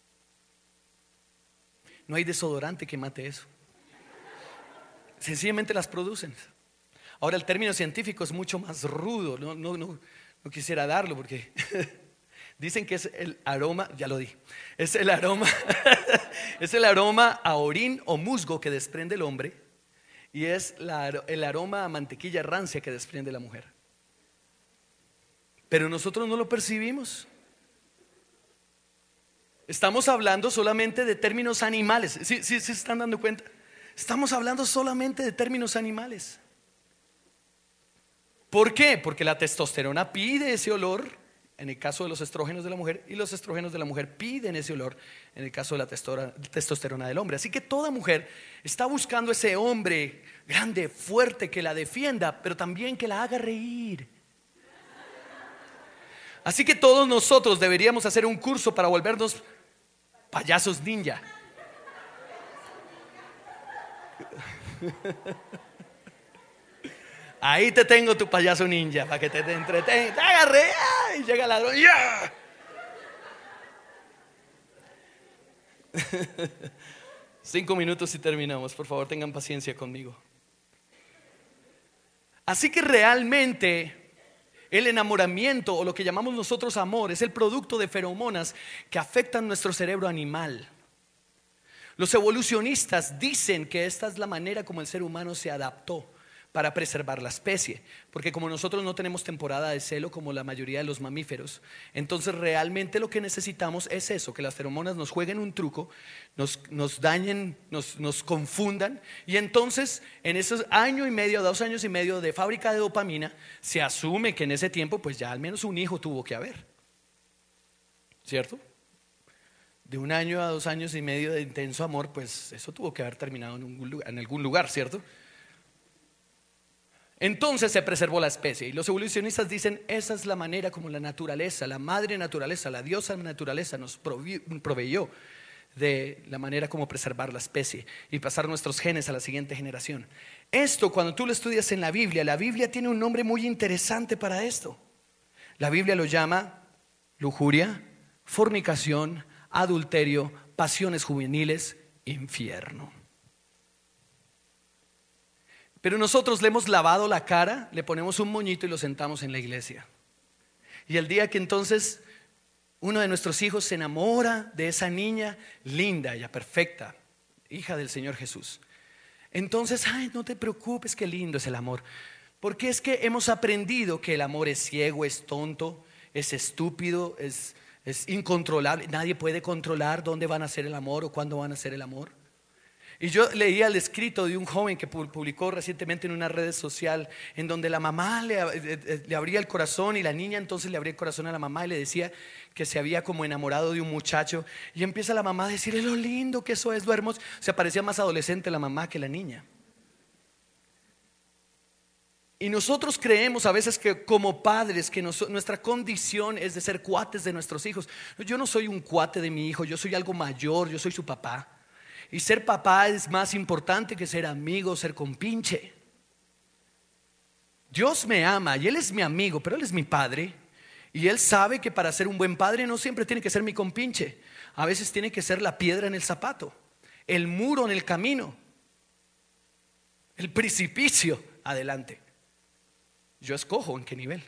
No hay desodorante que mate eso. Sencillamente las producen. Ahora, el término científico es mucho más rudo. No, no, no, no quisiera darlo porque dicen que es el aroma, ya lo di, es el aroma, es el aroma a orín o musgo que desprende el hombre, y es la, el aroma a mantequilla rancia que desprende la mujer. Pero nosotros no lo percibimos. Estamos hablando solamente de términos animales. ¿Sí, sí, sí se están dando cuenta? Estamos hablando solamente de términos animales. ¿Por qué? Porque la testosterona pide ese olor en el caso de los estrógenos de la mujer, y los estrógenos de la mujer piden ese olor en el caso de la testosterona del hombre. Así que toda mujer está buscando ese hombre grande, fuerte, que la defienda, pero también que la haga reír. Así que todos nosotros deberíamos hacer un curso para volvernos payasos ninja. Ahí te tengo, tu payaso ninja, para que te, te entretenga, te haga reír, y llega el ladrón. ¡Yeah! Cinco minutos y terminamos. Por favor, tengan paciencia conmigo. Así que realmente el enamoramiento, o lo que llamamos nosotros amor, es el producto de feromonas que afectan nuestro cerebro animal. Los evolucionistas dicen que esta es la manera como el ser humano se adaptó para preservar la especie, porque como nosotros no tenemos temporada de celo como la mayoría de los mamíferos, entonces realmente lo que necesitamos es eso, que las feromonas nos jueguen un truco, nos, nos dañen, nos, nos confundan, y entonces en esos año y medio, dos años y medio de fábrica de dopamina, se asume que en ese tiempo pues ya al menos un hijo tuvo que haber, ¿cierto? De un año a dos años y medio de intenso amor, pues eso tuvo que haber terminado en algún lugar, en algún lugar, ¿cierto? Entonces se preservó la especie, y los evolucionistas dicen, esa es la manera como la naturaleza, la madre naturaleza, la diosa naturaleza nos proveyó de la manera como preservar la especie y pasar nuestros genes a la siguiente generación. Esto, cuando tú lo estudias en la Biblia, la Biblia tiene un nombre muy interesante para esto. La Biblia lo llama lujuria, fornicación, adulterio, pasiones juveniles, infierno. Pero nosotros le hemos lavado la cara, le ponemos un moñito y lo sentamos en la iglesia. Y el día que entonces Uno de nuestros hijos se enamora de esa niña linda, ella perfecta, hija del Señor Jesús. Entonces, ay, no te preocupes, qué lindo es el amor. Porque es que hemos aprendido que el amor es ciego, es tonto, es estúpido, es, es incontrolable. Nadie puede controlar dónde van a hacer el amor o cuándo van a hacer el amor. Y yo leía el escrito de un joven que publicó recientemente en una red social, en donde la mamá le, le abría el corazón y la niña entonces le abría el corazón a la mamá y le decía que se había como enamorado de un muchacho. Y empieza la mamá a decirle lo lindo que eso es, lo hermoso. O sea, parecía más adolescente la mamá que la niña. Y nosotros creemos a veces que como padres que nos, nuestra condición es de ser cuates de nuestros hijos. Yo no soy un cuate de mi hijo, yo soy algo mayor, yo soy su papá. Y ser papá es más importante que ser amigo, ser compinche. Dios me ama y Él es mi amigo, pero Él es mi padre. Y Él sabe que para ser un buen padre no siempre tiene que ser mi compinche. A veces tiene que ser la piedra en el zapato, el muro en el camino, el precipicio adelante. Yo escojo en qué nivel.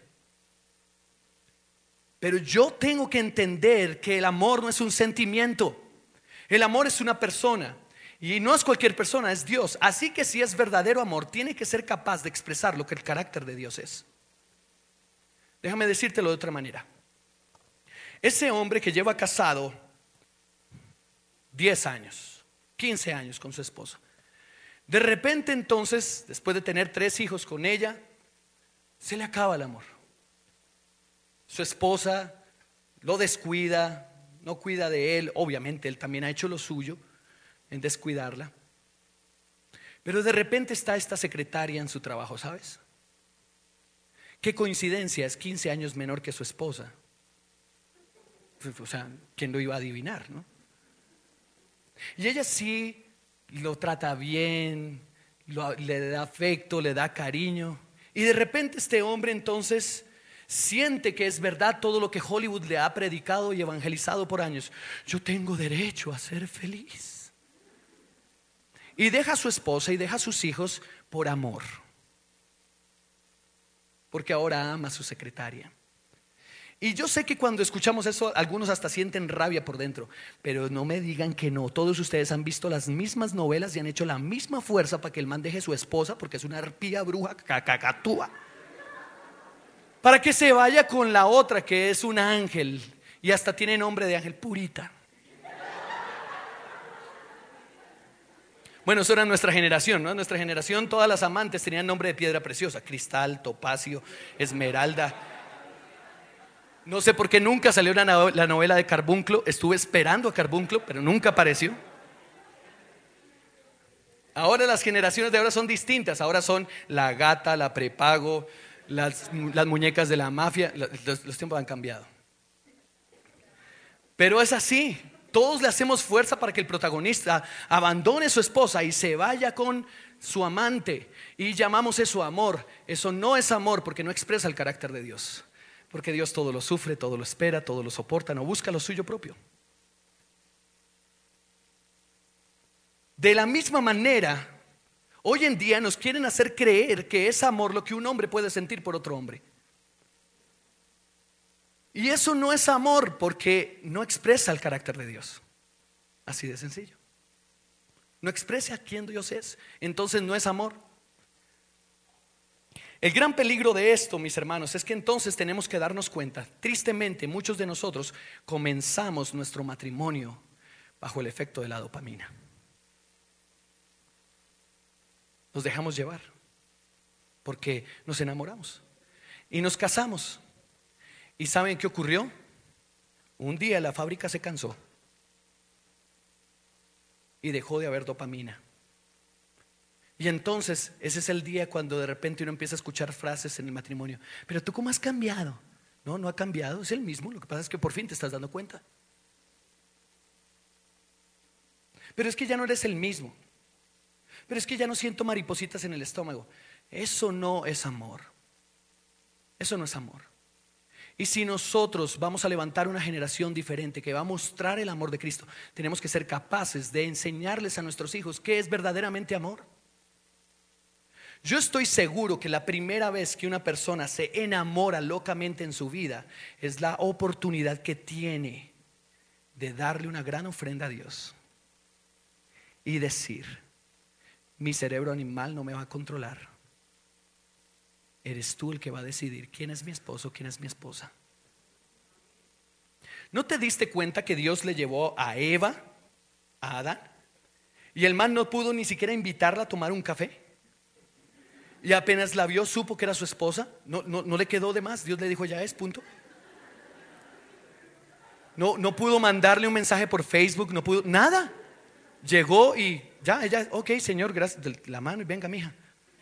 Pero yo tengo que entender que el amor no es un sentimiento. El amor es una persona. Y no es cualquier persona, es Dios. Así que si es verdadero amor, tiene que ser capaz de expresar lo que el carácter de Dios es. Déjame decírtelo de otra manera. Ese hombre que lleva casado diez años, quince años con su esposa, de repente entonces, después de tener tres hijos con ella, se le acaba el amor. Su esposa lo descuida, no cuida de él. Obviamente él también ha hecho lo suyo en descuidarla. Pero de repente está esta secretaria en su trabajo, ¿sabes? Qué coincidencia, es quince años menor que su esposa. O sea, ¿quién lo iba a adivinar, no? Y ella sí lo trata bien, lo, le da afecto, le da cariño. Y de repente este hombre entonces siente que es verdad todo lo que Hollywood le ha predicado y evangelizado por años. Yo tengo derecho a ser feliz. Y deja a su esposa y deja a sus hijos por amor. Porque ahora ama a su secretaria. Y yo sé que cuando escuchamos eso, algunos hasta sienten rabia por dentro. Pero no me digan que no. Todos ustedes han visto las mismas novelas y han hecho la misma fuerza para que el man deje a su esposa, porque es una arpía bruja cacacatúa, para que se vaya con la otra que es un ángel. Y hasta tiene nombre de ángel, Purita. Bueno, eso era nuestra generación, ¿no? Nuestra generación, todas las amantes tenían nombre de piedra preciosa: cristal, topacio, esmeralda. No sé por qué nunca salió la novela de Carbunclo. Estuve esperando a Carbunclo, pero nunca apareció. Ahora las generaciones de ahora son distintas. Ahora son la gata, la prepago, las, las muñecas de la mafia. Los, los tiempos han cambiado. Pero es así. Todos le hacemos fuerza para que el protagonista abandone a su esposa y se vaya con su amante. Y llamamos eso amor. Eso no es amor, porque no expresa el carácter de Dios. Porque Dios todo lo sufre, todo lo espera, todo lo soporta, no busca lo suyo propio. De la misma manera, hoy en día nos quieren hacer creer que es amor lo que un hombre puede sentir por otro hombre. Y eso no es amor, porque no expresa el carácter de Dios. Así de sencillo. No expresa quién Dios es, entonces no es amor. El gran peligro de esto, mis hermanos, es que entonces tenemos que darnos cuenta. Tristemente, muchos de nosotros comenzamos nuestro matrimonio bajo el efecto de la dopamina. Nos dejamos llevar porque nos enamoramos y nos casamos. ¿Y saben qué ocurrió? Un día la fábrica se cansó y dejó de haber dopamina. Y entonces ese es el día cuando de repente uno empieza a escuchar frases en el matrimonio: pero tú, ¿cómo has cambiado? No, no ha cambiado, es el mismo. Lo que pasa es que por fin te estás dando cuenta. Pero es que ya no eres el mismo. Pero es que ya no siento maripositas en el estómago. Eso no es amor. Eso no es amor. Y si nosotros vamos a levantar una generación diferente que va a mostrar el amor de Cristo, tenemos que ser capaces de enseñarles a nuestros hijos qué es verdaderamente amor. Yo estoy seguro que la primera vez que una persona se enamora locamente en su vida es la oportunidad que tiene de darle una gran ofrenda a Dios y decir: mi cerebro animal no me va a controlar. Eres tú el que va a decidir quién es mi esposo, quién es mi esposa. ¿No te diste cuenta que Dios le llevó a Eva, a Adán, y el man no pudo ni siquiera invitarla a tomar un café? Y apenas la vio, supo que era su esposa. No, no, no le quedó de más. Dios le dijo: ya es, punto. No, no pudo mandarle un mensaje por Facebook, no pudo, nada. Llegó y ya, ella, ok, Señor, gracias, la mano y venga, mija.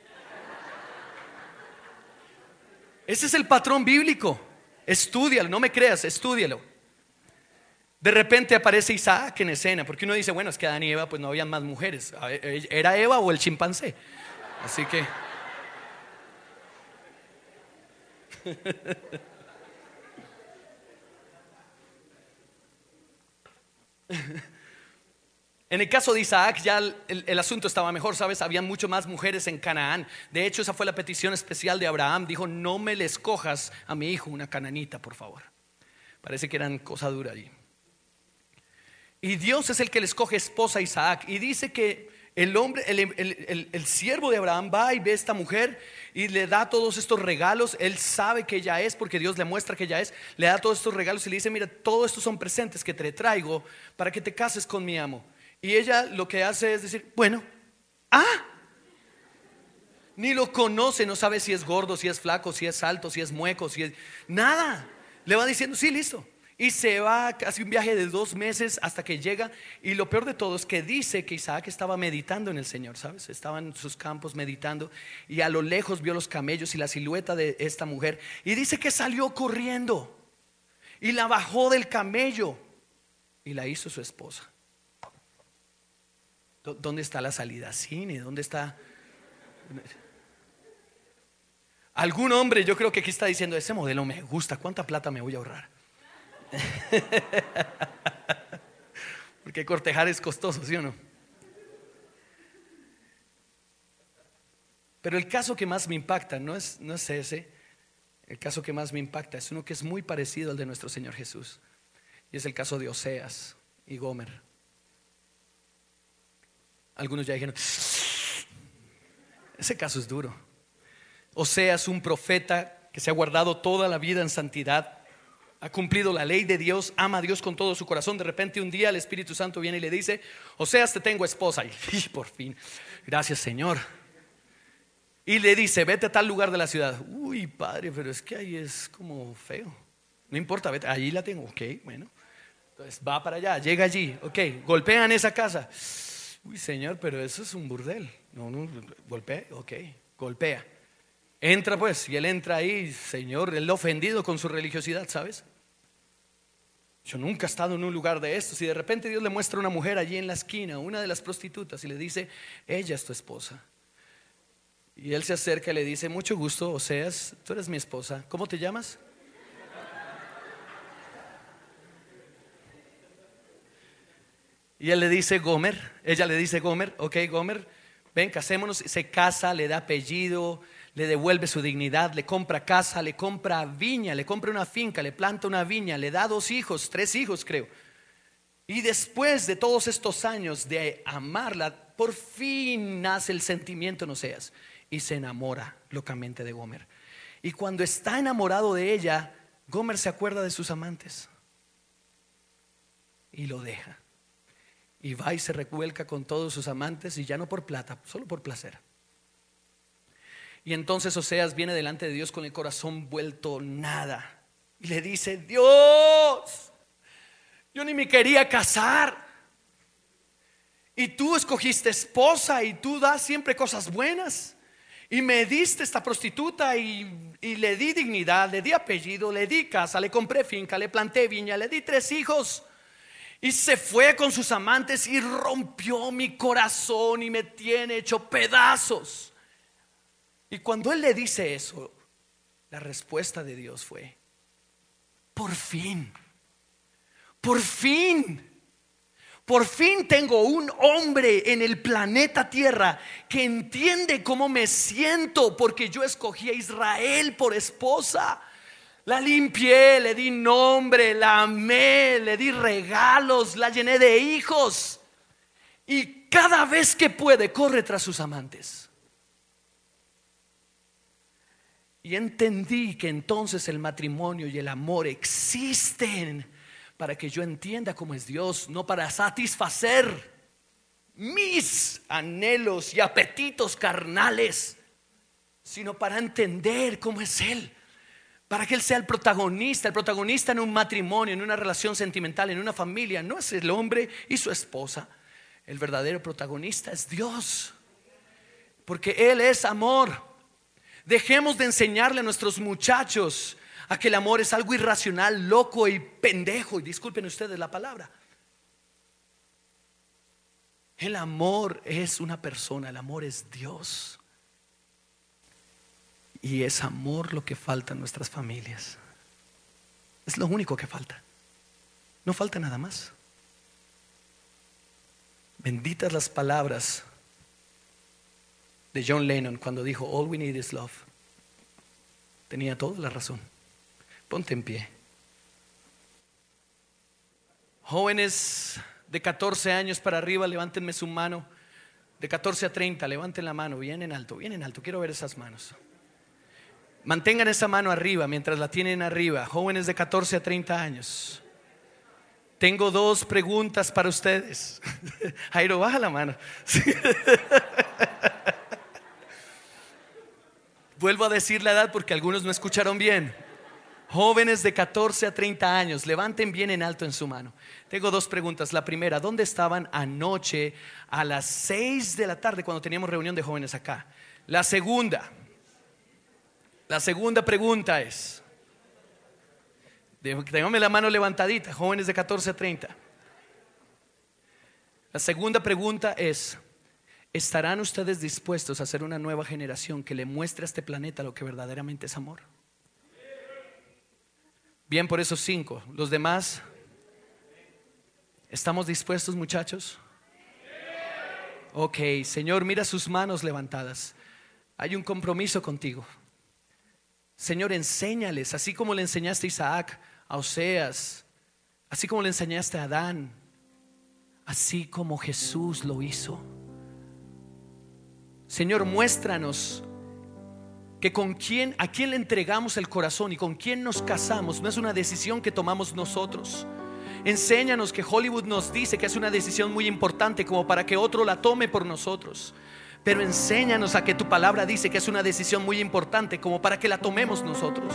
Ese es el patrón bíblico. Estúdialo, no me creas, estúdialo. De repente aparece Isaac en escena, porque uno dice: bueno, es que Adán y Eva pues no habían más mujeres. ¿Era Eva o el chimpancé? Así que en el caso de Isaac ya el, el, el asunto estaba mejor, ¿sabes? Había mucho más mujeres en Canaán. De hecho, esa fue la petición especial de Abraham. Dijo: no me le escojas a mi hijo una cananita, por favor. Parece que eran cosa dura allí. Y Dios es el que le escoge esposa a Isaac. Y dice que el hombre, el, el, el, el siervo de Abraham va y ve a esta mujer y le da todos estos regalos. Él sabe que ella es, porque Dios le muestra que ella es. Le da todos estos regalos y le dice: mira, todos estos son presentes que te traigo para que te cases con mi amo. Y ella lo que hace es decir: bueno, ah, ni lo conoce, no sabe si es gordo, si es flaco, si es alto, si es mueco, si es nada. Le va diciendo: sí, listo. Y se va, hace un viaje de dos meses hasta que llega. Y lo peor de todo es que dice que Isaac estaba meditando en el Señor, ¿sabes? Estaba en sus campos meditando y a lo lejos vio los camellos y la silueta de esta mujer. Y dice que salió corriendo y la bajó del camello y la hizo su esposa. ¿Dónde está la salida cine? ¿Dónde está? Algún hombre, yo creo que aquí está diciendo: ese modelo me gusta, ¿cuánta plata me voy a ahorrar? Porque cortejar es costoso, ¿sí o no? Pero el caso que más me impacta no es, no es ese. El caso que más me impacta es uno que es muy parecido al de nuestro Señor Jesús. Y es el caso de Oseas y Gomer. Algunos ya dijeron: ese caso es duro. Oseas, un profeta que se ha guardado toda la vida en santidad, ha cumplido la ley de Dios, ama a Dios con todo su corazón. De repente un día el Espíritu Santo viene y le dice: Oseas, te tengo esposa. Y, y por fin, gracias, Señor. Y le dice: vete a tal lugar de la ciudad. Uy, padre, pero es que ahí es como feo. No importa, vete, allí la tengo. Ok, bueno. Entonces va para allá, llega allí. Ok, golpean esa casa. Uy, Señor, pero eso es un burdel. No, no, golpea, ok, golpea. Entra pues, y él entra ahí, Señor, él ofendido con su religiosidad, ¿sabes? Yo nunca he estado en un lugar de estos. Y de repente Dios le muestra una mujer allí en la esquina, una de las prostitutas, y le dice: ella es tu esposa. Y él se acerca y le dice: mucho gusto, Oseas, tú eres mi esposa. ¿Cómo te llamas? Y él le dice: Gomer. Ella le dice: Gomer. Ok, Gomer, ven, casémonos. Se casa, le da apellido, le devuelve su dignidad, le compra casa, le compra viña, le compra una finca, le planta una viña, le da dos hijos, tres hijos creo. Y después de todos estos años de amarla, por fin nace el sentimiento en Oseas y se enamora locamente de Gomer. Y cuando está enamorado de ella, Gomer se acuerda de sus amantes y lo deja. Y va y se revuelca con todos sus amantes, y ya no por plata, solo por placer. Y entonces Oseas viene delante de Dios con el corazón vuelto nada y le dice: Dios, yo ni me quería casar, y tú escogiste esposa, y tú das siempre cosas buenas, y me diste esta prostituta, y, y le di dignidad, le di apellido, le di casa, le compré finca, le planté viña, le di tres hijos. Y se fue con sus amantes y rompió mi corazón y me tiene hecho pedazos. Y cuando él le dice eso, la respuesta de Dios fue: por fin, por fin, Por fin tengo un hombre en el planeta Tierra que entiende cómo me siento, porque yo escogí a Israel por esposa. La limpié, le di nombre, la amé, le di regalos, la llené de hijos. Y cada vez que puede corre tras sus amantes. Y entendí que entonces el matrimonio y el amor existen para que yo entienda cómo es Dios, no para satisfacer mis anhelos y apetitos carnales, sino para entender cómo es Él, para que Él sea el protagonista. El protagonista en un matrimonio, en una relación sentimental, en una familia, no es el hombre y su esposa. El verdadero protagonista es Dios, porque Él es amor. Dejemos de enseñarle a nuestros muchachos a que el amor es algo irracional, loco y pendejo. Y disculpen ustedes la palabra. El amor es una persona, el amor es Dios. Y es amor lo que falta en nuestras familias. Es lo único que falta. No falta nada más. Benditas las palabras de John Lennon cuando dijo "All we need is love". Tenía toda la razón. Ponte en pie. Jóvenes de catorce años para arriba, levántenme su mano. De catorce a treinta, levanten la mano bien en alto, bien en alto. Quiero ver esas manos. Mantengan esa mano arriba mientras la tienen arriba. Jóvenes de catorce a treinta años. Tengo dos preguntas para ustedes. Jairo, baja la mano. Sí. Vuelvo a decir la edad porque algunos no escucharon bien. Jóvenes de catorce a treinta años, levanten bien en alto en su mano. Tengo dos preguntas. La primera, ¿dónde estaban anoche a las seis de la tarde cuando teníamos reunión de jóvenes acá? La segunda, la segunda pregunta es, téngame la mano levantadita, jóvenes de catorce a treinta. La segunda pregunta es, ¿estarán ustedes dispuestos a ser una nueva generación que le muestre a este planeta lo que verdaderamente es amor? Bien, por esos cinco. Los demás, ¿estamos dispuestos, muchachos? Ok, Señor, mira sus manos levantadas. Hay un compromiso contigo. Señor, enséñales, así como le enseñaste a Isaac, a Oseas, así como le enseñaste a Adán, así como Jesús lo hizo. Señor, muéstranos que con quién, a quién le entregamos el corazón y con quién nos casamos no es una decisión que tomamos nosotros. Enséñanos que Hollywood nos dice que es una decisión muy importante como para que otro la tome por nosotros. Pero enséñanos a que tu palabra dice que es una decisión muy importante como para que la tomemos nosotros.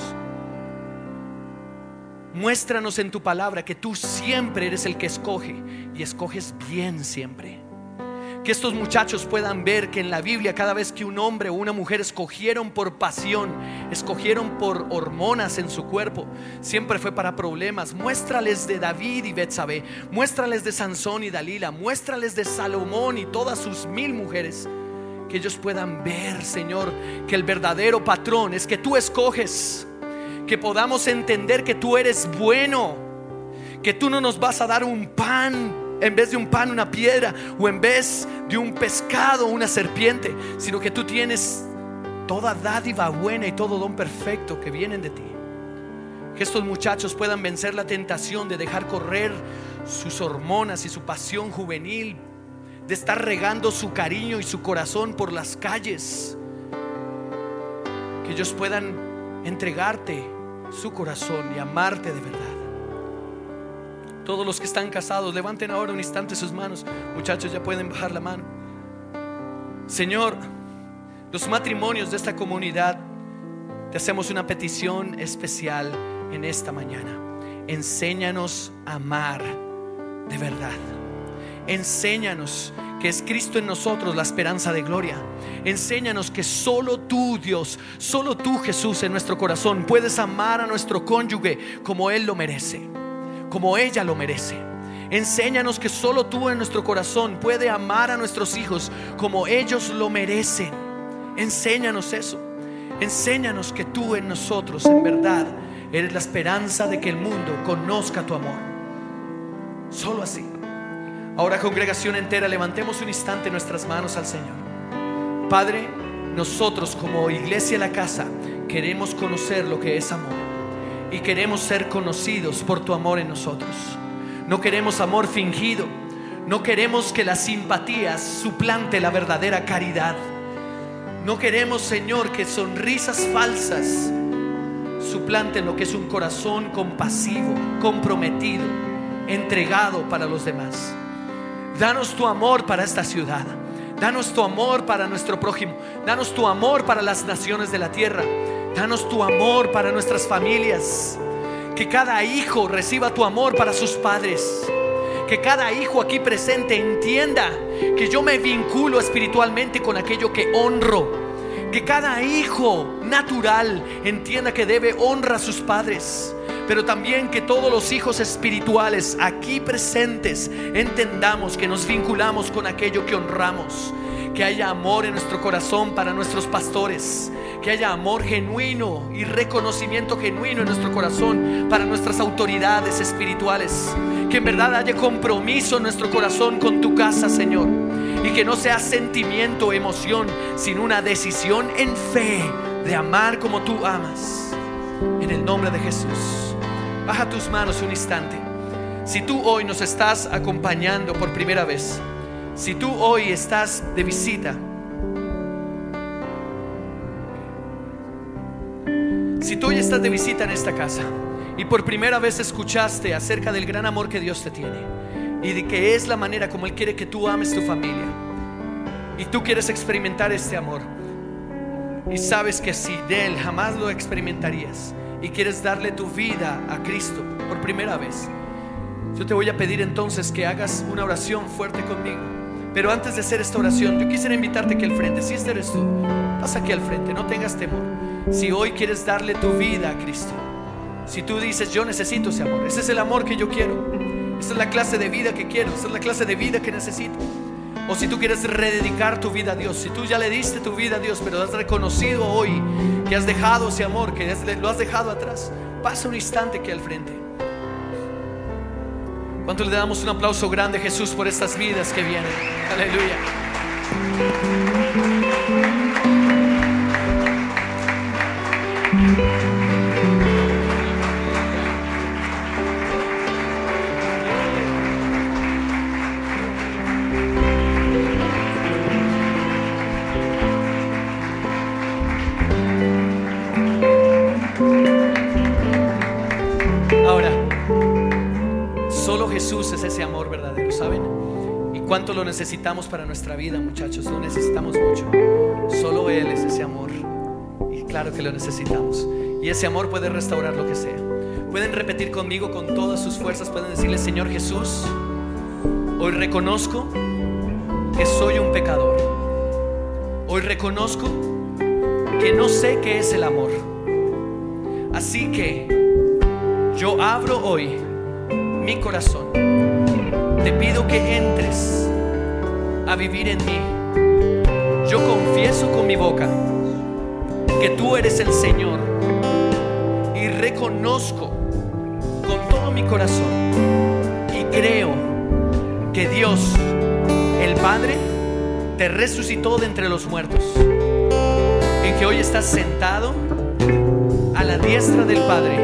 Muéstranos en tu palabra que tú siempre eres el que escoge y escoges bien siempre. Que estos muchachos puedan ver que en la Biblia cada vez que un hombre o una mujer escogieron por pasión, escogieron por hormonas en su cuerpo, siempre fue para problemas. Muéstrales de David y Betsabé, muéstrales de Sansón y Dalila, muéstrales de Salomón y todas sus mil mujeres. Que ellos puedan ver, Señor, que el verdadero patrón es que tú escoges. Que podamos entender que tú eres bueno, que tú no nos vas a dar un pan en vez de un pan, una piedra, o en vez de un pescado, una serpiente, sino que tú tienes toda dádiva buena y todo don perfecto que vienen de ti. Que estos muchachos puedan vencer la tentación de dejar correr sus hormonas y su pasión juvenil, de estar regando su cariño y su corazón por las calles. Que ellos puedan entregarte su corazón y amarte de verdad. Todos los que están casados, levanten ahora un instante sus manos. Muchachos, ya pueden bajar la mano. Señor, los matrimonios de esta comunidad, te hacemos una petición especial en esta mañana. Enséñanos a amar de verdad. Enséñanos que es Cristo en nosotros la esperanza de gloria. Enséñanos que solo tú, Dios, solo tú, Jesús, en nuestro corazón puedes amar a nuestro cónyuge como Él lo merece, como ella lo merece. Enséñanos que solo tú en nuestro corazón puedes amar a nuestros hijos como ellos lo merecen. Enséñanos eso. Enséñanos que tú en nosotros en verdad eres la esperanza de que el mundo conozca tu amor. Solo así. Ahora, congregación entera, levantemos un instante nuestras manos al Señor. Padre, nosotros como iglesia de la casa queremos conocer lo que es amor y queremos ser conocidos por tu amor en nosotros. No queremos amor fingido, no queremos que la simpatía suplante la verdadera caridad. No queremos, Señor, que sonrisas falsas suplanten lo que es un corazón compasivo, comprometido, entregado para los demás. Danos tu amor para esta ciudad. Danos tu amor para nuestro prójimo. Danos tu amor para las naciones de la tierra. Danos tu amor para nuestras familias. Que cada hijo reciba tu amor para sus padres. Que cada hijo aquí presente entienda que yo me vinculo espiritualmente con aquello que honro. Que cada hijo natural entienda que debe honrar a sus padres. Pero también que todos los hijos espirituales aquí presentes entendamos que nos vinculamos con aquello que honramos. Que haya amor en nuestro corazón para nuestros pastores. Que haya amor genuino y reconocimiento genuino en nuestro corazón para nuestras autoridades espirituales. Que en verdad haya compromiso en nuestro corazón con tu casa, Señor. Y que no sea sentimiento o emoción, sino una decisión en fe de amar como tú amas. En el nombre de Jesús. Baja tus manos un instante. Si tú hoy nos estás acompañando por primera vez, si tú hoy estás de visita, si tú hoy estás de visita en esta casa y por primera vez escuchaste acerca del gran amor que Dios te tiene y de que es la manera como Él quiere que tú ames tu familia, y tú quieres experimentar este amor y sabes que si de Él jamás lo experimentarías y quieres darle tu vida a Cristo por primera vez, yo te voy a pedir entonces que hagas una oración fuerte conmigo. Pero antes de hacer esta oración, yo quisiera invitarte aquí al frente. Si este eres tú, pasa aquí al frente, no tengas temor. Si hoy quieres darle tu vida a Cristo, si tú dices yo necesito ese amor, ese es el amor que yo quiero, esa es la clase de vida que quiero, esa es la clase de vida que necesito. O si tú quieres rededicar tu vida a Dios, si tú ya le diste tu vida a Dios, pero has reconocido hoy que has dejado ese amor, que lo has dejado atrás, pasa un instante aquí al frente. ¿Cuánto le damos un aplauso grande a Jesús por estas vidas que vienen? Aleluya. Ahora, solo Jesús es ese amor verdadero, ¿saben? Y cuánto lo necesitamos para nuestra vida, muchachos. Lo necesitamos mucho. Solo Él es ese amor. Y claro que lo necesitamos. Y ese amor puede restaurar lo que sea. Pueden repetir conmigo con todas sus fuerzas. Pueden decirle: Señor Jesús, hoy reconozco que soy un pecador. Hoy reconozco que no sé qué es el amor. Así que yo abro hoy mi corazón. Te pido que entres a vivir en mí. Yo confieso con mi boca que tú eres el Señor y reconozco con todo mi corazón y creo que Dios, el Padre, te resucitó de entre los muertos, en que hoy estás sentado a la diestra del Padre.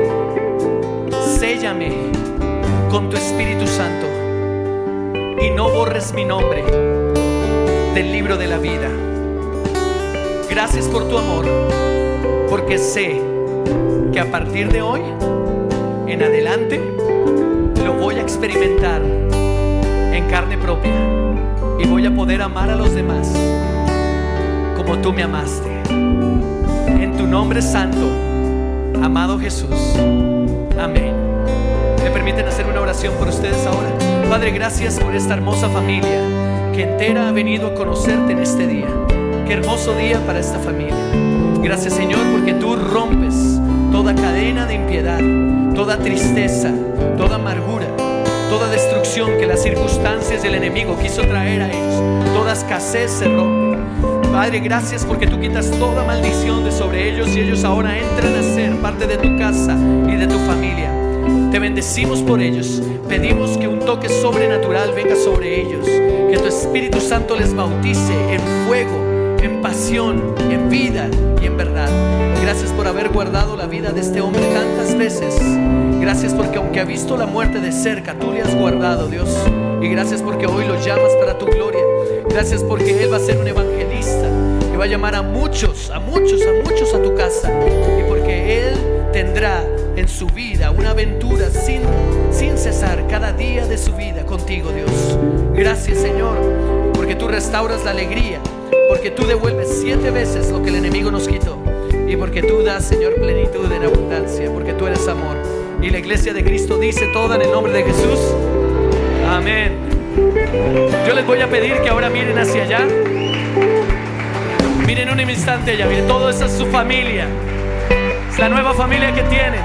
Séllame con tu Espíritu Santo y no borres mi nombre del libro de la vida. Gracias por tu amor, porque sé que a partir de hoy en adelante lo voy a experimentar en carne propia y voy a poder amar a los demás como tú me amaste. En tu nombre santo, amado Jesús, amén. ¿Me permiten hacer una oración por ustedes ahora? Padre, gracias por esta hermosa familia que entera ha venido a conocerte en este día. Qué hermoso día para esta familia. Gracias, Señor, porque tú rompes toda cadena de impiedad, toda tristeza, toda amargura, toda destrucción que las circunstancias del enemigo quiso traer a ellos. Toda escasez se rompe. Padre, gracias porque tú quitas toda maldición de sobre ellos y ellos ahora entran a ser parte de tu casa y de tu familia. Te bendecimos por ellos. Pedimos que un toque sobrenatural venga sobre ellos, que tu Espíritu Santo les bautice en fuego, en pasión, en vida y en verdad. Gracias por haber guardado la vida de este hombre tantas veces. Gracias porque aunque ha visto la muerte de cerca, tú le has guardado, Dios. Y gracias porque hoy lo llamas para tu gloria. Gracias porque él va a ser un evangelista que va a llamar a muchos, a muchos, a muchos a tu casa. Y porque él tendrá en su vida una aventura sin, sin cesar cada día de su vida contigo, Dios. Gracias, Señor, porque tú restauras la alegría, porque tú devuelves siete veces lo que el enemigo nos quitó, y porque tú das, Señor, plenitud en abundancia, porque tú eres amor. Y la iglesia de Cristo dice toda en el nombre de Jesús: amén. Yo les voy a pedir que ahora miren hacia allá. Miren un instante allá, miren, todo esa es su familia, es la nueva familia que tienen.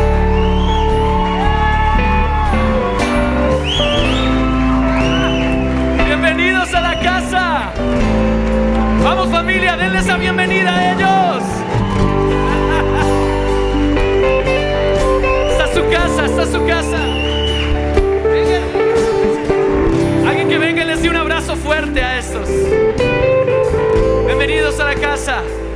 Bienvenidos a la casa. Vamos, familia, denles la bienvenida a ellos. Está su casa, está su casa. Vengan. Alguien que venga y les dé un abrazo fuerte a estos. Bienvenidos a la casa.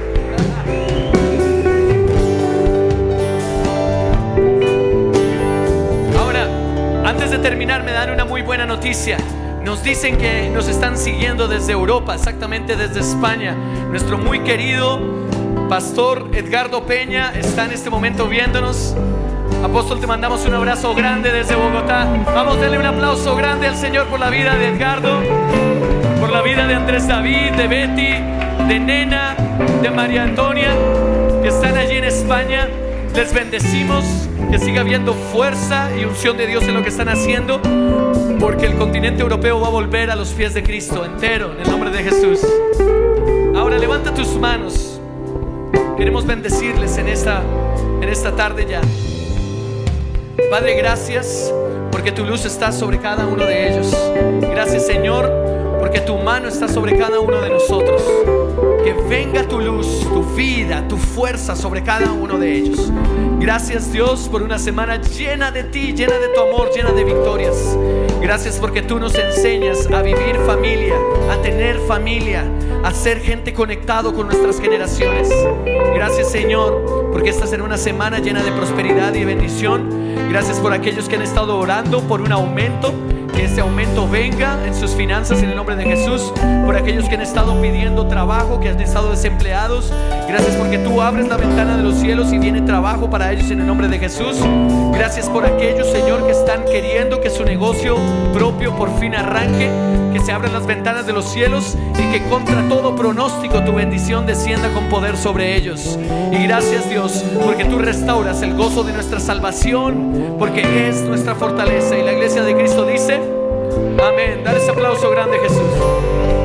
Ahora, antes de terminar, me dan una muy buena noticia. Nos dicen que nos están siguiendo desde Europa, exactamente desde España. Nuestro muy querido pastor Edgardo Peña está en este momento viéndonos. Apóstol, te mandamos un abrazo grande desde Bogotá. Vamos a darle un aplauso grande al Señor por la vida de Edgardo, por la vida de Andrés David, de Betty, de Nena, de María Antonia, que están allí en España. Les bendecimos, que siga habiendo fuerza y unción de Dios en lo que están haciendo, porque el continente europeo va a volver a los pies de Cristo entero, en el nombre de Jesús. Ahora levanta tus manos. Queremos bendecirles en esta, en esta tarde ya. Padre, gracias porque tu luz está sobre cada uno de ellos. Gracias, Señor, porque tu mano está sobre cada uno de nosotros. Que venga tu luz, tu vida, tu fuerza sobre cada uno de ellos. Gracias, Dios, por una semana llena de ti, llena de tu amor, llena de victorias. Gracias porque tú nos enseñas a vivir familia, a tener familia, a ser gente conectado con nuestras generaciones. Gracias, Señor, porque esta será una semana llena de prosperidad y bendición. Gracias por aquellos que han estado orando por un aumento, que ese aumento venga en sus finanzas en el nombre de Jesús. Por aquellos que han estado pidiendo trabajo, que han estado desempleados, gracias porque tú abres la ventana de los cielos y viene trabajo para ellos en el nombre de Jesús. Gracias por aquellos, Señor, que están queriendo que su negocio propio por fin arranque, que se abran las ventanas de los cielos y que contra todo pronóstico tu bendición descienda con poder sobre ellos. Y gracias, Dios, porque tú restauras el gozo de nuestra salvación, porque es nuestra fortaleza. Y la iglesia de Cristo dice amén. Dale ese aplauso grande, Jesús.